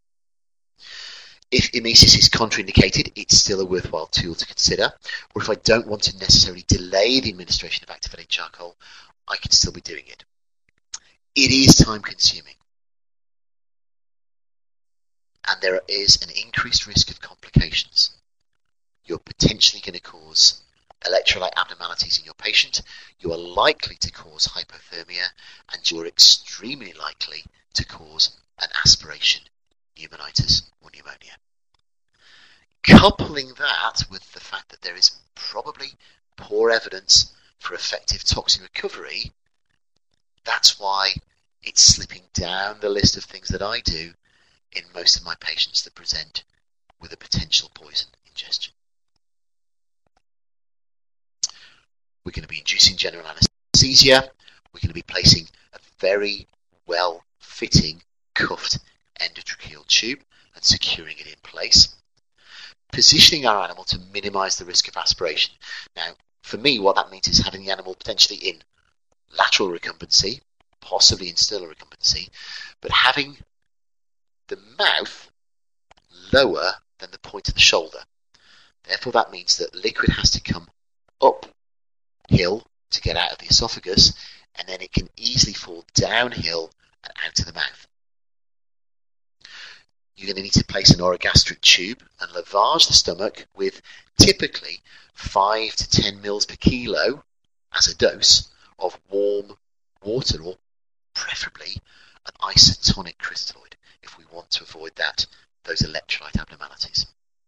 If emesis is contraindicated, it's still a worthwhile tool to consider. Or if I don't want to necessarily delay the administration of activated charcoal, I can still be doing it. It is time consuming. And there is an increased risk of complications. You're potentially going to cause electrolyte abnormalities in your patient. You are likely to cause hypothermia, and you're extremely likely to cause an aspiration pneumonitis or pneumonia. Coupling that with the fact that there is probably poor evidence for effective toxin recovery, that's why it's slipping down the list of things that I do in most of my patients that present with a potential poison ingestion. We're going to be inducing general anesthesia. We're going to be placing a very well-fitting cuffed endotracheal tube and securing it in place. Positioning our animal to minimize the risk of aspiration. Now, for me, what that means is having the animal potentially in lateral recumbency, possibly in stellar recumbency, but having the mouth lower than the point of the shoulder. Therefore, that means that liquid has to come uphill to get out of the esophagus, and then it can easily fall downhill and out of the mouth. You're going to need to place an orogastric tube and lavage the stomach with typically five to ten mils per kilo as a dose of warm water, or preferably an isotonic crystalloid, if we want to avoid that, those electrolyte abnormalities.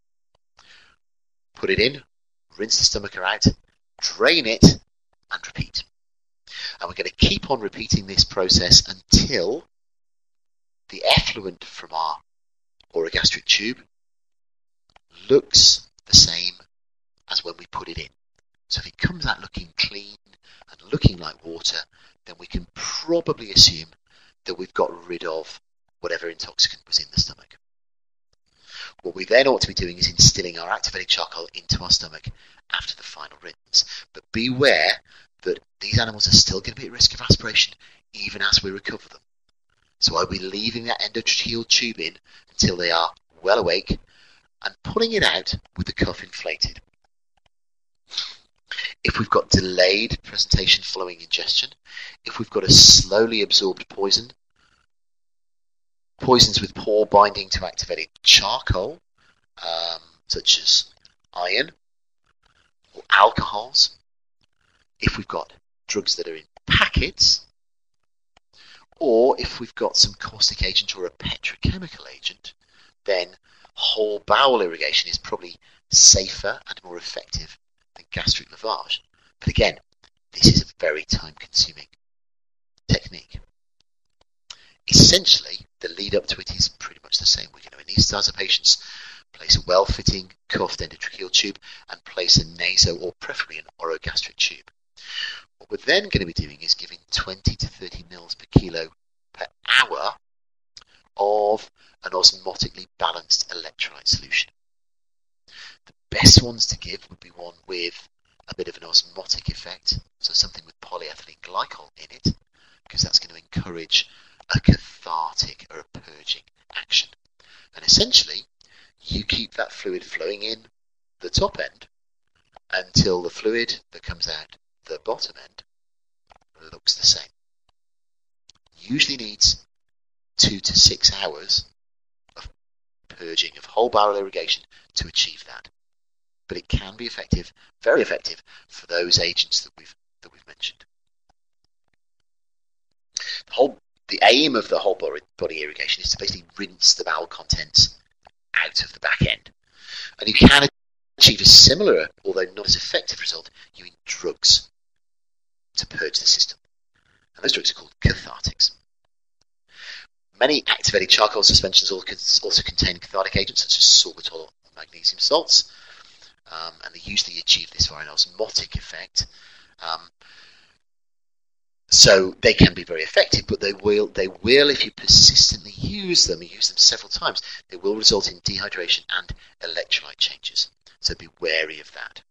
Put it in, rinse the stomach out, drain it, and repeat. And we're going to keep on repeating this process until the effluent from our orogastric tube looks the same as when we put it in. So if it comes out looking clean and looking like water, then we can probably assume that we've got rid of whatever intoxicant was in the stomach. What we then ought to be doing is instilling our activated charcoal into our stomach after the final rinse. But beware that these animals are still going to be at risk of aspiration even as we recover them. So I'll be leaving that endotracheal tube in until they are well awake and pulling it out with the cuff inflated. If we've got delayed presentation following ingestion, if we've got a slowly absorbed poison, poisons with poor binding to activated charcoal, um, such as iron or alcohols, if we've got drugs that are in packets, or if we've got some caustic agent or a petrochemical agent, then whole bowel irrigation is probably safer and more effective than gastric lavage. But again, this is a very time-consuming technique. Essentially, the lead up to it is pretty much the same. We're going to anesthetize the patients, place a well-fitting cuffed endotracheal tube, and place a naso or preferably an orogastric tube. What we're then going to be doing is giving twenty to thirty mils per kilo per hour of an osmotically balanced electrolyte solution. The best ones to give would be one with a bit of an osmotic effect, so something with polyethylene glycol in it, because that's going to encourage a cathartic or a purging action. And essentially, you keep that fluid flowing in the top end until the fluid that comes out the bottom end looks the same. Usually needs two to six hours of purging, of whole bowel irrigation to achieve that. But it can be effective, very effective, for those agents that we've that we've mentioned. The whole the aim of the whole body irrigation is to basically rinse the bowel contents out of the back end. And you can achieve a similar, although not as effective result, using drugs to purge the system. And those drugs are called cathartics. Many activated charcoal suspensions also contain cathartic agents such as sorbitol or magnesium salts, um, and they usually achieve this via an osmotic effect. Um, So they can be very effective, but they will, they will, if you persistently use them, and use them several times, they will result in dehydration and electrolyte changes. So be wary of that.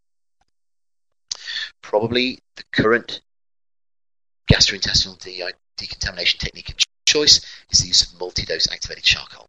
Probably the current gastrointestinal de decontamination technique of choice is the use of multi-dose activated charcoal.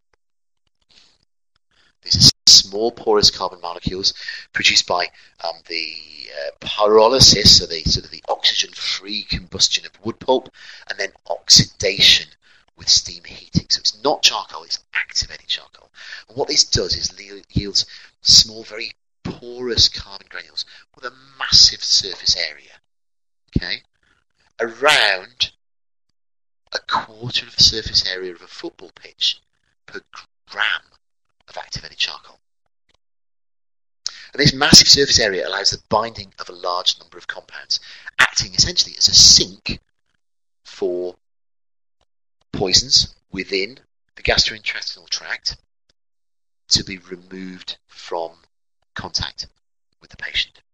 These are small porous carbon molecules produced by um, the uh, pyrolysis, so the sort of the oxygen-free combustion of wood pulp, and then oxidation with steam heating. So it's not charcoal; it's activated charcoal. And what this does is yields small, very porous carbon granules with a massive surface area. Okay, around a quarter of the surface area of a football pitch per gram of activated charcoal. And this massive surface area allows the binding of a large number of compounds, acting essentially as a sink for poisons within the gastrointestinal tract to be removed from contact with the patient.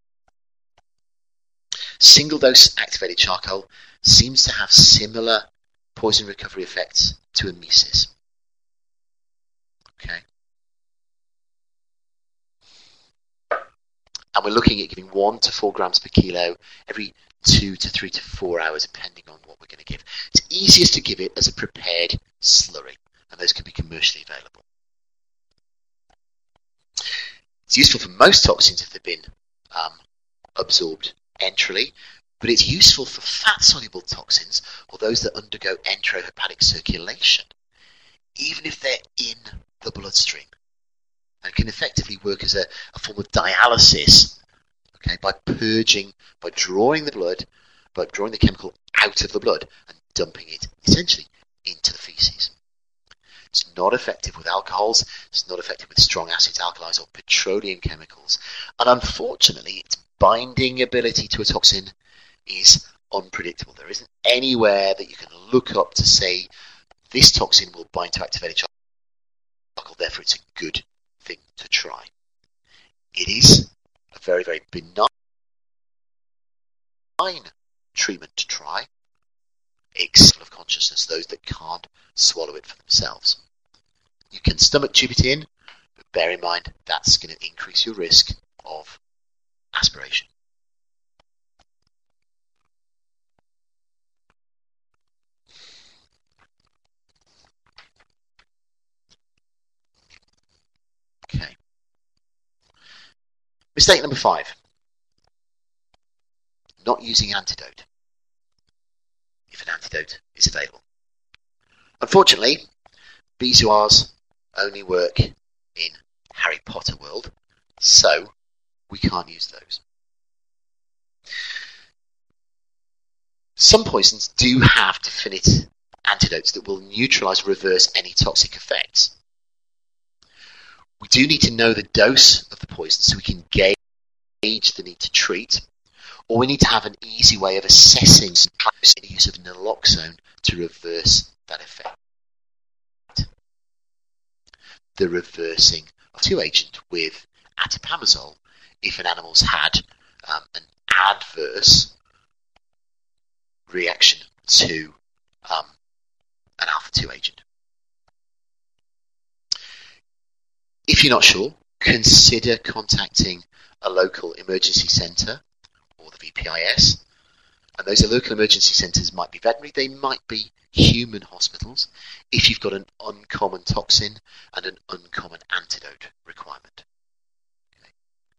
Single-dose activated charcoal seems to have similar poison recovery effects to emesis. Okay. And we're looking at giving one to four grams per kilo every two to three to four hours, depending on what we're going to give. It's easiest to give it as a prepared slurry, and those can be commercially available. It's useful for most toxins if they've been um, absorbed enterally, but it's useful for fat-soluble toxins or those that undergo enterohepatic circulation, even if they're in the bloodstream, and can effectively work as a, a form of dialysis, okay, by purging, by drawing the blood, by drawing the chemical out of the blood and dumping it essentially into the feces. It's not effective with alcohols, it's not effective with strong acids, alkalis, or petroleum chemicals, and unfortunately its binding ability to a toxin is unpredictable. There isn't anywhere that you can look up to say this toxin will bind to activated charcoal, therefore it's a good thing to try. It is a very, very benign treatment to try, except of consciousness, those that can't swallow it for themselves. You can stomach tube it in, but bear in mind that's going to increase your risk of aspiration. Okay. Mistake number five. Not using antidote if an antidote is available. Unfortunately, bezoars only work in Harry Potter world, so we can't use those. Some poisons do have definite antidotes that will neutralize or reverse any toxic effects. We do need to know the dose of the poison so we can gauge the need to treat, or we need to have an easy way of assessing the use of naloxone to reverse that effect. The reversing of two agent with atipamezole if an animal's had um, an adverse reaction to um, an alpha two agent. If you're not sure, consider contacting a local emergency centre or the V P I S. And those local emergency centres might be veterinary, they might be human hospitals if you've got an uncommon toxin and an uncommon antidote requirement. Okay.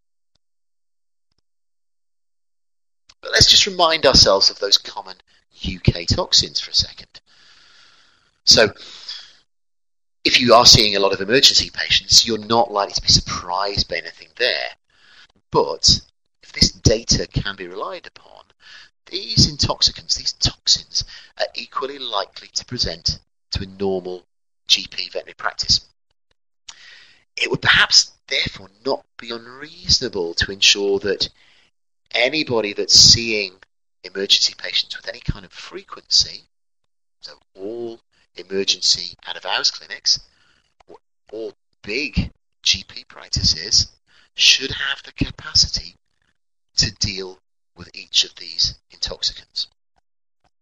But let's just remind ourselves of those common U K toxins for a second. So, if you are seeing a lot of emergency patients, you're not likely to be surprised by anything there. But if this data can be relied upon, these intoxicants, these toxins, are equally likely to present to a normal G P veterinary practice. It would perhaps therefore not be unreasonable to ensure that anybody that's seeing emergency patients with any kind of frequency, so all emergency out-of-hours clinics, or all big G P practices, should have the capacity to deal with each of these intoxicants.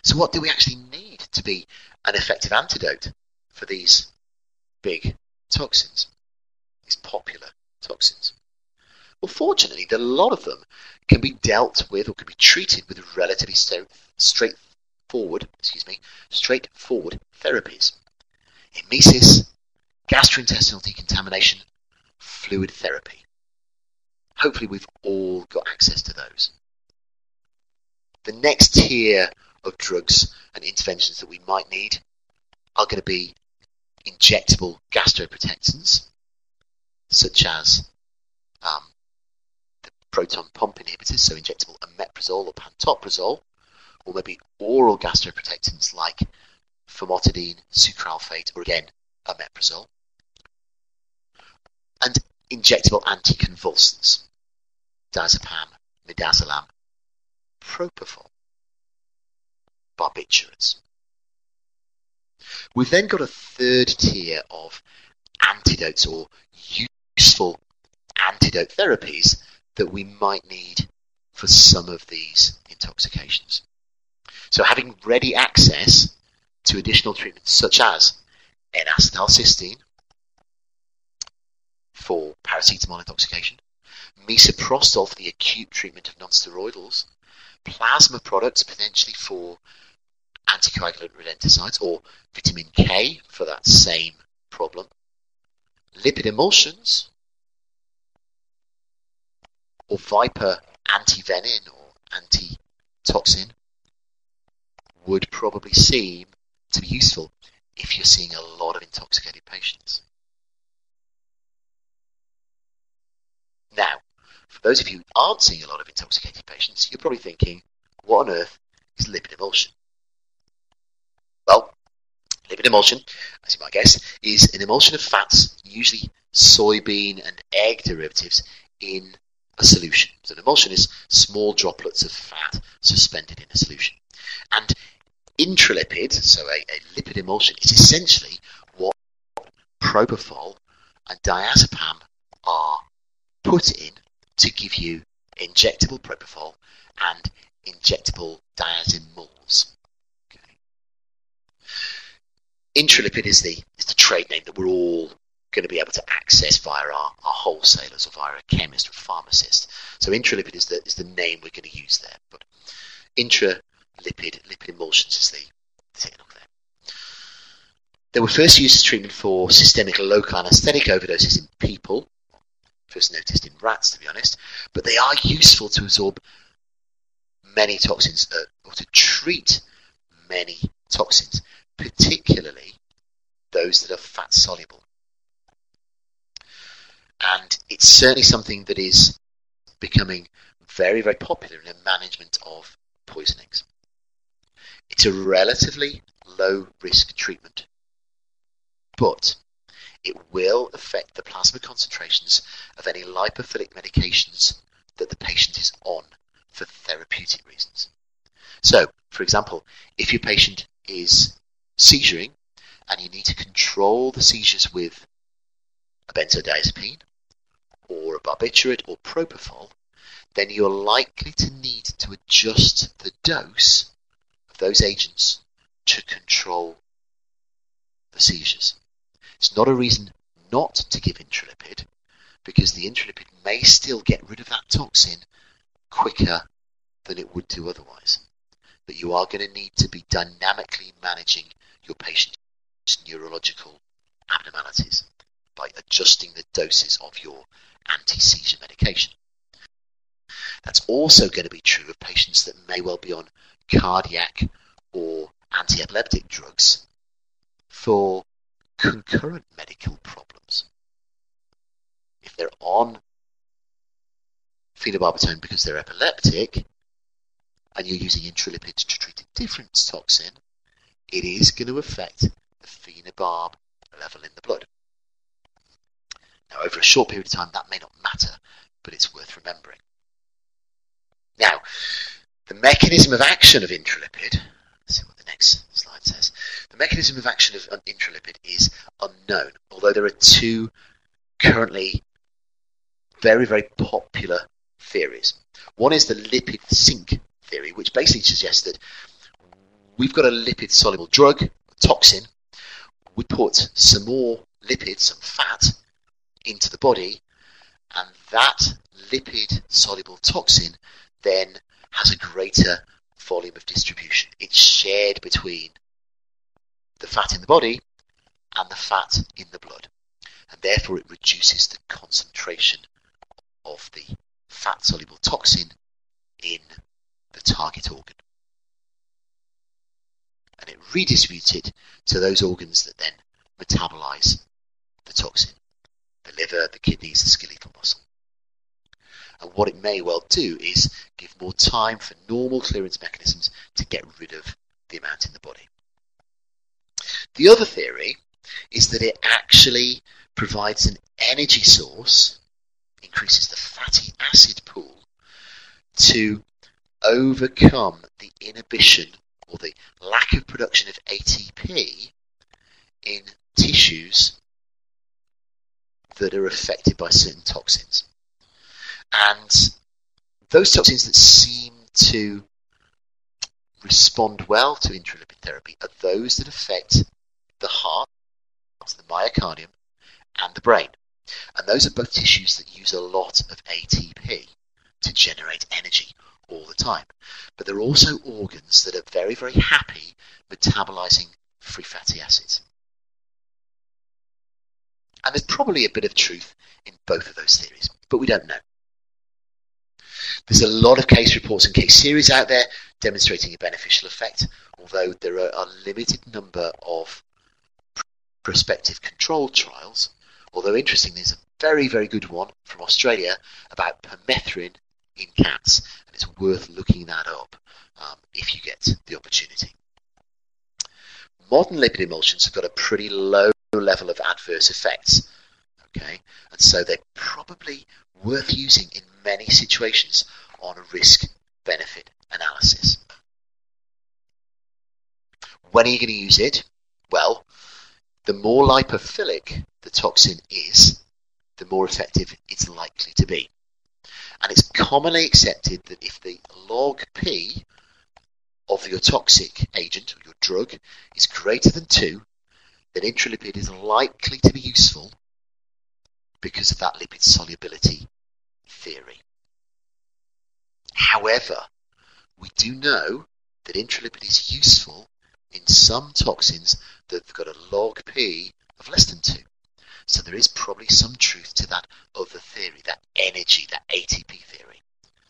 So what do we actually need to be an effective antidote for these big toxins, these popular toxins? Well, fortunately, a lot of them can be dealt with or can be treated with relatively straightforward, excuse me, straightforward therapies. Emesis, gastrointestinal decontamination, fluid therapy. Hopefully we've all got access to those. The next tier of drugs and interventions that we might need are going to be injectable gastroprotectants, such as um, the proton pump inhibitors, so injectable omeprazole or pantoprazole, or maybe oral gastroprotectants like famotidine, sucralfate, or again, omeprazole. And injectable anticonvulsants, diazepam, midazolam, propofol, barbiturates. We've then got a third tier of antidotes or useful antidote therapies that we might need for some of these intoxications. So having ready access to additional treatments such as N-acetylcysteine for paracetamol intoxication, misoprostol for the acute treatment of non-steroidals, plasma products potentially for anticoagulant rodenticides or vitamin K for that same problem, lipid emulsions, or Viper antivenin or antitoxin would probably seem to be useful if you're seeing a lot of intoxicated patients. Now, for those of you who aren't seeing a lot of intoxicated patients, you're probably thinking, what on earth is lipid emulsion? Well, lipid emulsion, as you might guess, is an emulsion of fats, usually soybean and egg derivatives, in a solution. So an emulsion is small droplets of fat suspended in a solution. And intralipid, so a, a lipid emulsion, is essentially what propofol and diazepam are put in to give you injectable propofol and injectable diazemols. Okay. Intralipid is the is the trade name that we're all going to be able to access via our, our wholesalers or via a chemist or pharmacist. So intralipid is the is the name we're going to use there. But intralipid lipid emulsions is the signal there. They were first used as treatment for systemic local anesthetic overdoses in people. First noticed in rats, to be honest, but they are useful to absorb many toxins, uh, or to treat many toxins, particularly those that are fat soluble. And it's certainly something that is becoming very, very popular in the management of poisonings. It's a relatively low risk treatment, but it will affect the plasma concentrations of any lipophilic medications that the patient is on for therapeutic reasons. So, for example, if your patient is seizuring and you need to control the seizures with a benzodiazepine or a barbiturate or propofol, then you're likely to need to adjust the dose of those agents to control the seizures. It's not a reason not to give intralipid, because the intralipid may still get rid of that toxin quicker than it would do otherwise. But you are going to need to be dynamically managing your patient's neurological abnormalities by adjusting the doses of your anti-seizure medication. That's also going to be true of patients that may well be on cardiac or anti-epileptic drugs for concurrent medical problems. If they're on phenobarbital because they're epileptic and you're using intralipid to treat a different toxin, it is going to affect the phenobarb level in the blood. Now, over a short period of time, that may not matter, but it's worth remembering. Now, the mechanism of action of intralipid, let's see what the next slide says. The mechanism of action of intralipid is unknown, although there are two currently very, very popular theories. One is the lipid sink theory, which basically suggests that we've got a lipid-soluble drug, a toxin. We put some more lipids, some fat, into the body, and that lipid-soluble toxin then has a greater volume of distribution. It's shared between the fat in the body and the fat in the blood, and therefore it reduces the concentration of the fat-soluble toxin in the target organ, and it redistributes it to those organs that then metabolize the toxin: the liver, the kidneys, the skeletal muscle. And what it may well do is give more time for normal clearance mechanisms to get rid of the amount in the body. The other theory is that it actually provides an energy source, increases the fatty acid pool, to overcome the inhibition or the lack of production of A T P in tissues that are affected by certain toxins. And those toxins that seem to respond well to intralipid therapy are those that affect the heart, the myocardium, and the brain. And those are both tissues that use a lot of A T P to generate energy all the time. But they're also organs that are very, very happy metabolizing free fatty acids. And there's probably a bit of truth in both of those theories, but we don't know. There's a lot of case reports and case series out there demonstrating a beneficial effect, although there are a limited number of prospective controlled trials. Although interesting, there's a very, very good one from Australia about permethrin in cats, and it's worth looking that up um, if you get the opportunity. Modern lipid emulsions have got a pretty low level of adverse effects, okay, and so they're probably worth using in many situations on a risk-benefit analysis. When are you going to use it? Well, the more lipophilic the toxin is, the more effective it's likely to be. And it's commonly accepted that if the log P of your toxic agent, or your drug, is greater than two, then intralipid is likely to be useful because of that lipid solubility theory. However, we do know that intralipid is useful in some toxins that have got a log P of less than two. So there is probably some truth to that other theory, that energy, that A T P theory.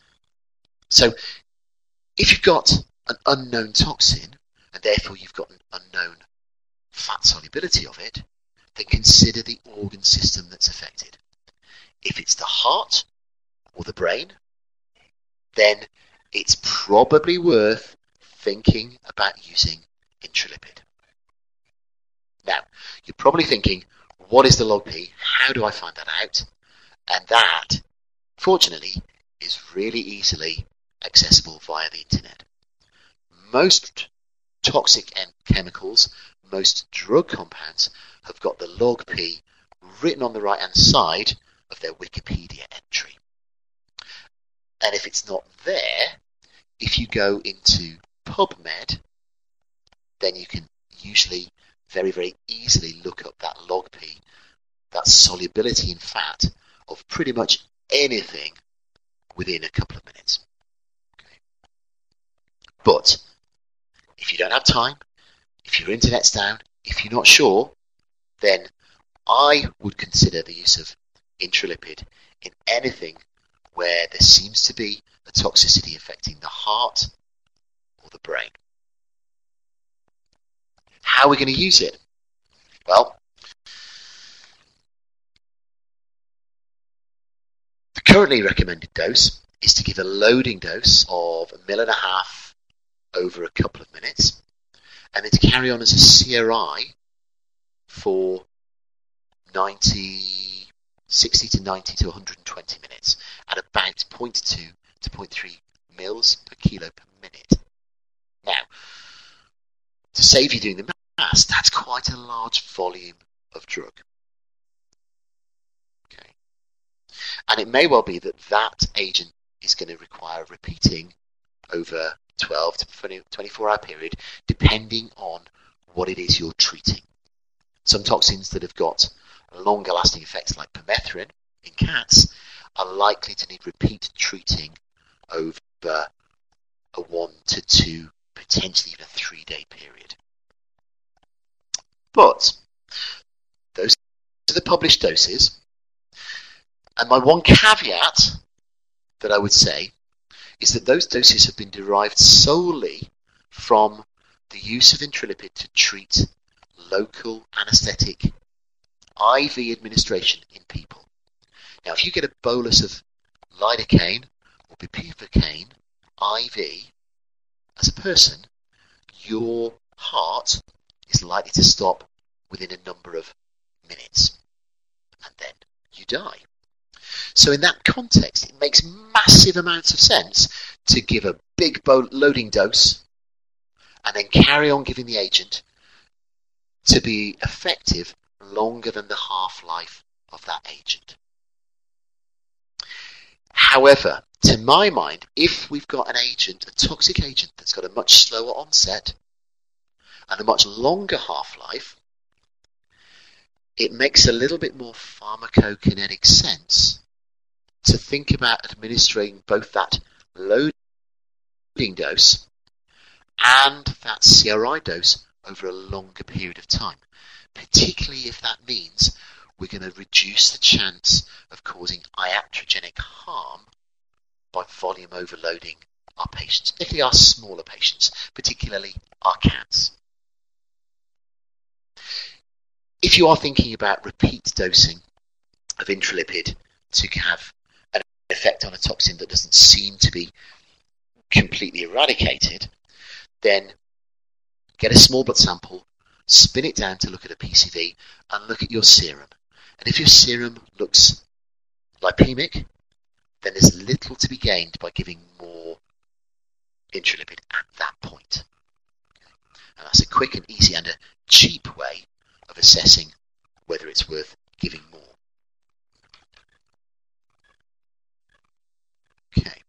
So if you've got an unknown toxin, and therefore you've got an unknown fat solubility of it, then consider the organ system that's affected. If it's the heart or the brain, then it's probably worth thinking about using intralipid. Now, you're probably thinking, what is the log P? How do I find that out? And that, fortunately, is really easily accessible via the internet. Most toxic chemicals, most drug compounds have got the log P written on the right hand side of their Wikipedia entry. And if it's not there, if you go into PubMed, then you can usually very, very easily look up that log P, that solubility in fat of pretty much anything within a couple of minutes. Okay. But if you don't have time, if your internet's down, if you're not sure, then I would consider the use of intralipid in anything where there seems to be a toxicity affecting the heart or the brain. How are we going to use it? Well, the currently recommended dose is to give a loading dose of a mil and a half over a couple of minutes, and then to carry on as a C R I for ninety, sixty to ninety to one hundred twenty minutes at about zero point two to zero point three mils per kilo per minute. Now, to save you doing the maths, that's quite a large volume of drug. Okay, and it may well be that that agent is going to require repeating over twelve to twenty-four hour period, depending on what it is you're treating. Some toxins that have got longer lasting effects, like permethrin in cats, are likely to need repeat treating over a one to two, potentially even a three day period. But those are the published doses. And my one caveat that I would say is that those doses have been derived solely from the use of Intralipid to treat local anesthetic I V administration in people. Now, if you get a bolus of lidocaine or bupivacaine I V as a person, your heart is likely to stop within a number of minutes, and then you die. So in that context, it makes massive amounts of sense to give a big loading dose and then carry on giving the agent to be effective longer than the half-life of that agent. However, to my mind, if we've got an agent, a toxic agent that's got a much slower onset and a much longer half-life, it makes a little bit more pharmacokinetic sense to think about administering both that loading dose and that C R I dose over a longer period of time, particularly if that means we're going to reduce the chance of causing iatrogenic harm by volume overloading our patients, particularly our smaller patients, particularly our cats. If you are thinking about repeat dosing of Intralipid to have an effect on a toxin that doesn't seem to be completely eradicated, then get a small blood sample, spin it down to look at a P C V, and look at your serum. And if your serum looks lipemic, then there's little to be gained by giving more Intralipid at that point. And that's a quick and easy and a cheap way of assessing whether it's worth giving more. Okay.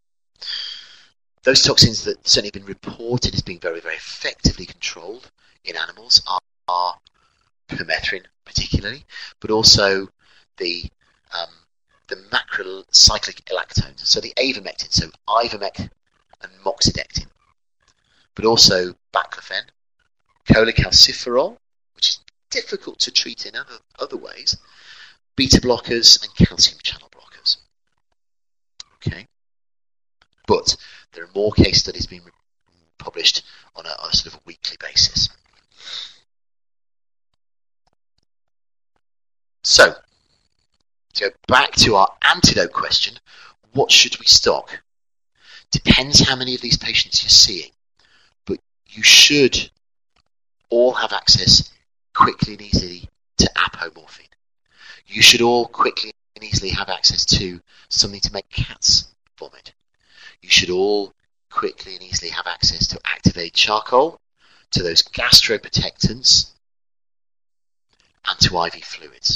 Those toxins that certainly have been reported as being very, very effectively controlled in animals are, are permethrin particularly, but also the um, the macrocyclic lactones, so the avermectin, so Ivomec and moxidectin, but also baclofen, cholecalciferol, which is difficult to treat in other, other ways, beta blockers and calcium channel blockers. Okay, but there are more case studies being published on a, on a sort of a weekly basis. So, to go back to our antidote question, what should we stock? Depends how many of these patients you're seeing, but you should all have access quickly and easily to apomorphine. You should all quickly and easily have access to something to make cats vomit. You should all quickly and easily have access to activated charcoal, to those gastroprotectants, and to I V fluids.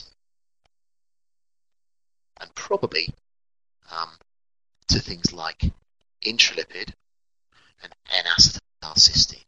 And probably um, to things like Intralipid and N-acetylcysteine.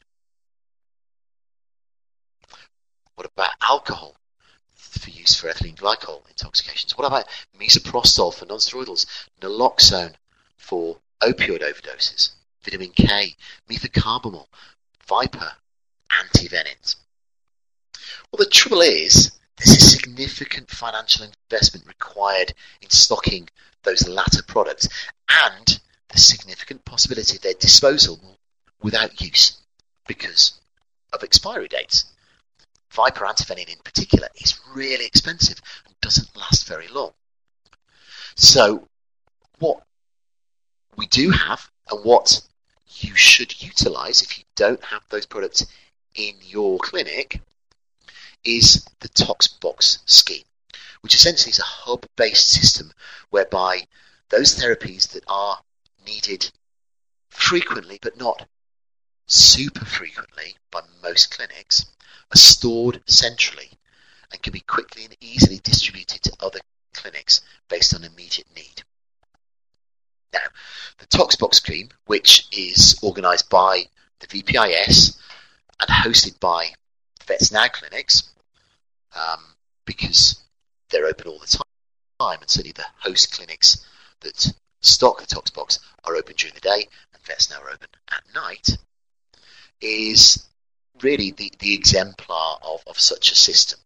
What about alcohol for use for ethylene glycol intoxications? What about misoprostol for nonsteroidals, naloxone for opioid overdoses, vitamin K, methocarbamol, Viper, antivenins? Well, the trouble is, there's a significant financial investment required in stocking those latter products, and the significant possibility of their disposal without use because of expiry dates. Viper antivenin in particular is really expensive and doesn't last very long. So what we do have, and what you should utilize if you don't have those products in your clinic, is the ToxBox scheme, which essentially is a hub-based system whereby those therapies that are needed frequently but not super frequently by most clinics are stored centrally and can be quickly and easily distributed to other clinics based on immediate need. Now, the ToxBox Scheme, which is organised by the V P I S and hosted by Vets Now clinics, um, because they're open all the time, and certainly the host clinics that stock the ToxBox are open during the day, and Vets Now are open at night, is really the, the exemplar of, of such a system.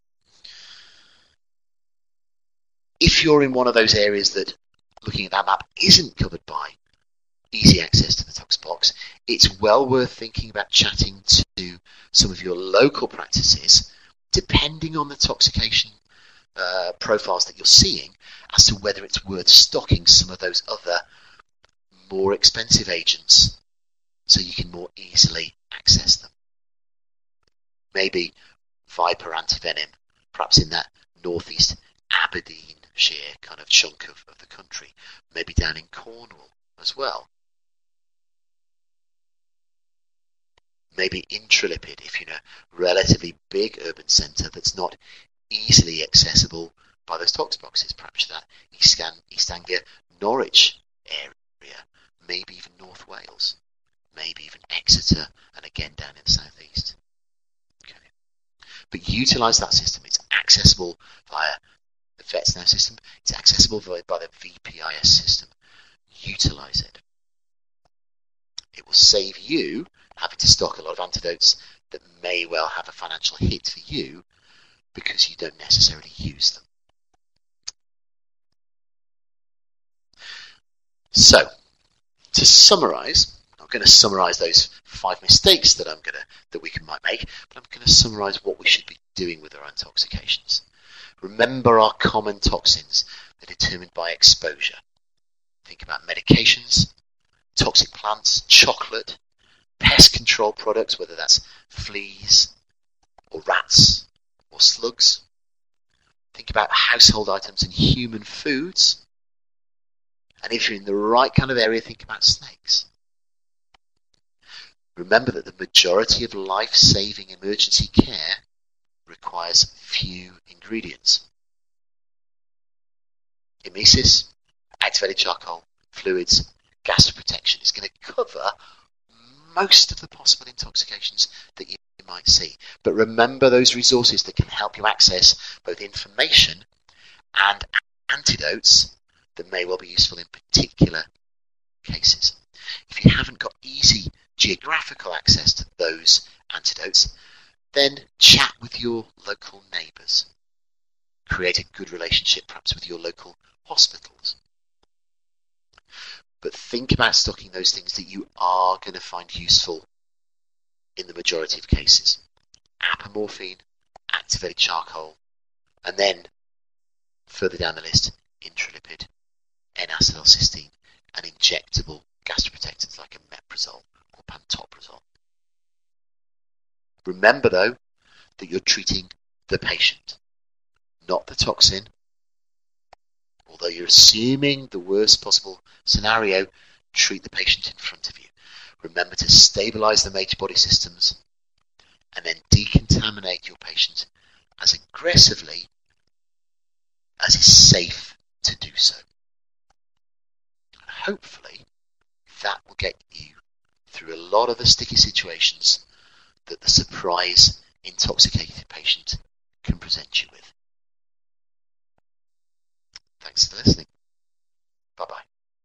If you're in one of those areas that, looking at that map, isn't covered by easy access to the ToxBox, it's well worth thinking about chatting to some of your local practices, depending on the toxication uh, profiles that you're seeing, as to whether it's worth stocking some of those other more expensive agents so you can more easily access them. Maybe Viper antivenom, perhaps in that northeast Aberdeenshire kind of chunk of, of the country, maybe down in Cornwall as well. Maybe Intralipid, if you're in a relatively big urban centre that's not easily accessible by those tox boxes, perhaps that East, East Anglia, Norwich area, maybe even North Wales, maybe even Exeter, and again down in the southeast. Okay. But utilise that system. It's accessible via the Vets Now system. It's accessible by, by the V P I S system. Utilise it. It will save you having to stock a lot of antidotes that may well have a financial hit for you because you don't necessarily use them. So, to summarise, I'm going to summarise those five mistakes that I'm going to that we can might make, but I'm going to summarise what we should be doing with our intoxications. Remember our common toxins. They're determined by exposure. Think about medications, toxic plants, chocolate, pest control products, whether that's fleas or rats or slugs. Think about household items and human foods. And if you're in the right kind of area, think about snakes. Remember that the majority of life-saving emergency care requires few ingredients. Emesis, activated charcoal, fluids, gastroprotection is going to cover most of the possible intoxications that you might see. But remember those resources that can help you access both information and antidotes that may well be useful in particular cases. If you haven't got easy geographical access to those antidotes, then chat with your local neighbours. Create a good relationship perhaps with your local hospitals. But think about stocking those things that you are going to find useful in the majority of cases. Apomorphine, activated charcoal, and then further down the list, Intralipid, N-acetylcysteine, and injectable gastroprotectants like omeprazole or pantoprazole. Remember though that you're treating the patient, not the toxin. Although you're assuming the worst possible scenario, treat the patient in front of you. Remember to stabilise the major body systems and then decontaminate your patient as aggressively as is safe to do so. And hopefully that will get you through a lot of the sticky situations that the surprise intoxicated patient can present you with. Thanks for listening. Bye-bye.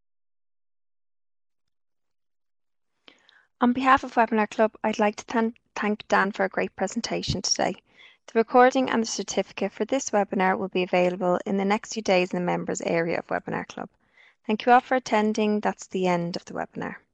On behalf of Webinar Club, I'd like to th- thank Dan for a great presentation today. The recording and the certificate for this webinar will be available in the next few days in the members area of Webinar Club. Thank you all for attending. That's the end of the webinar.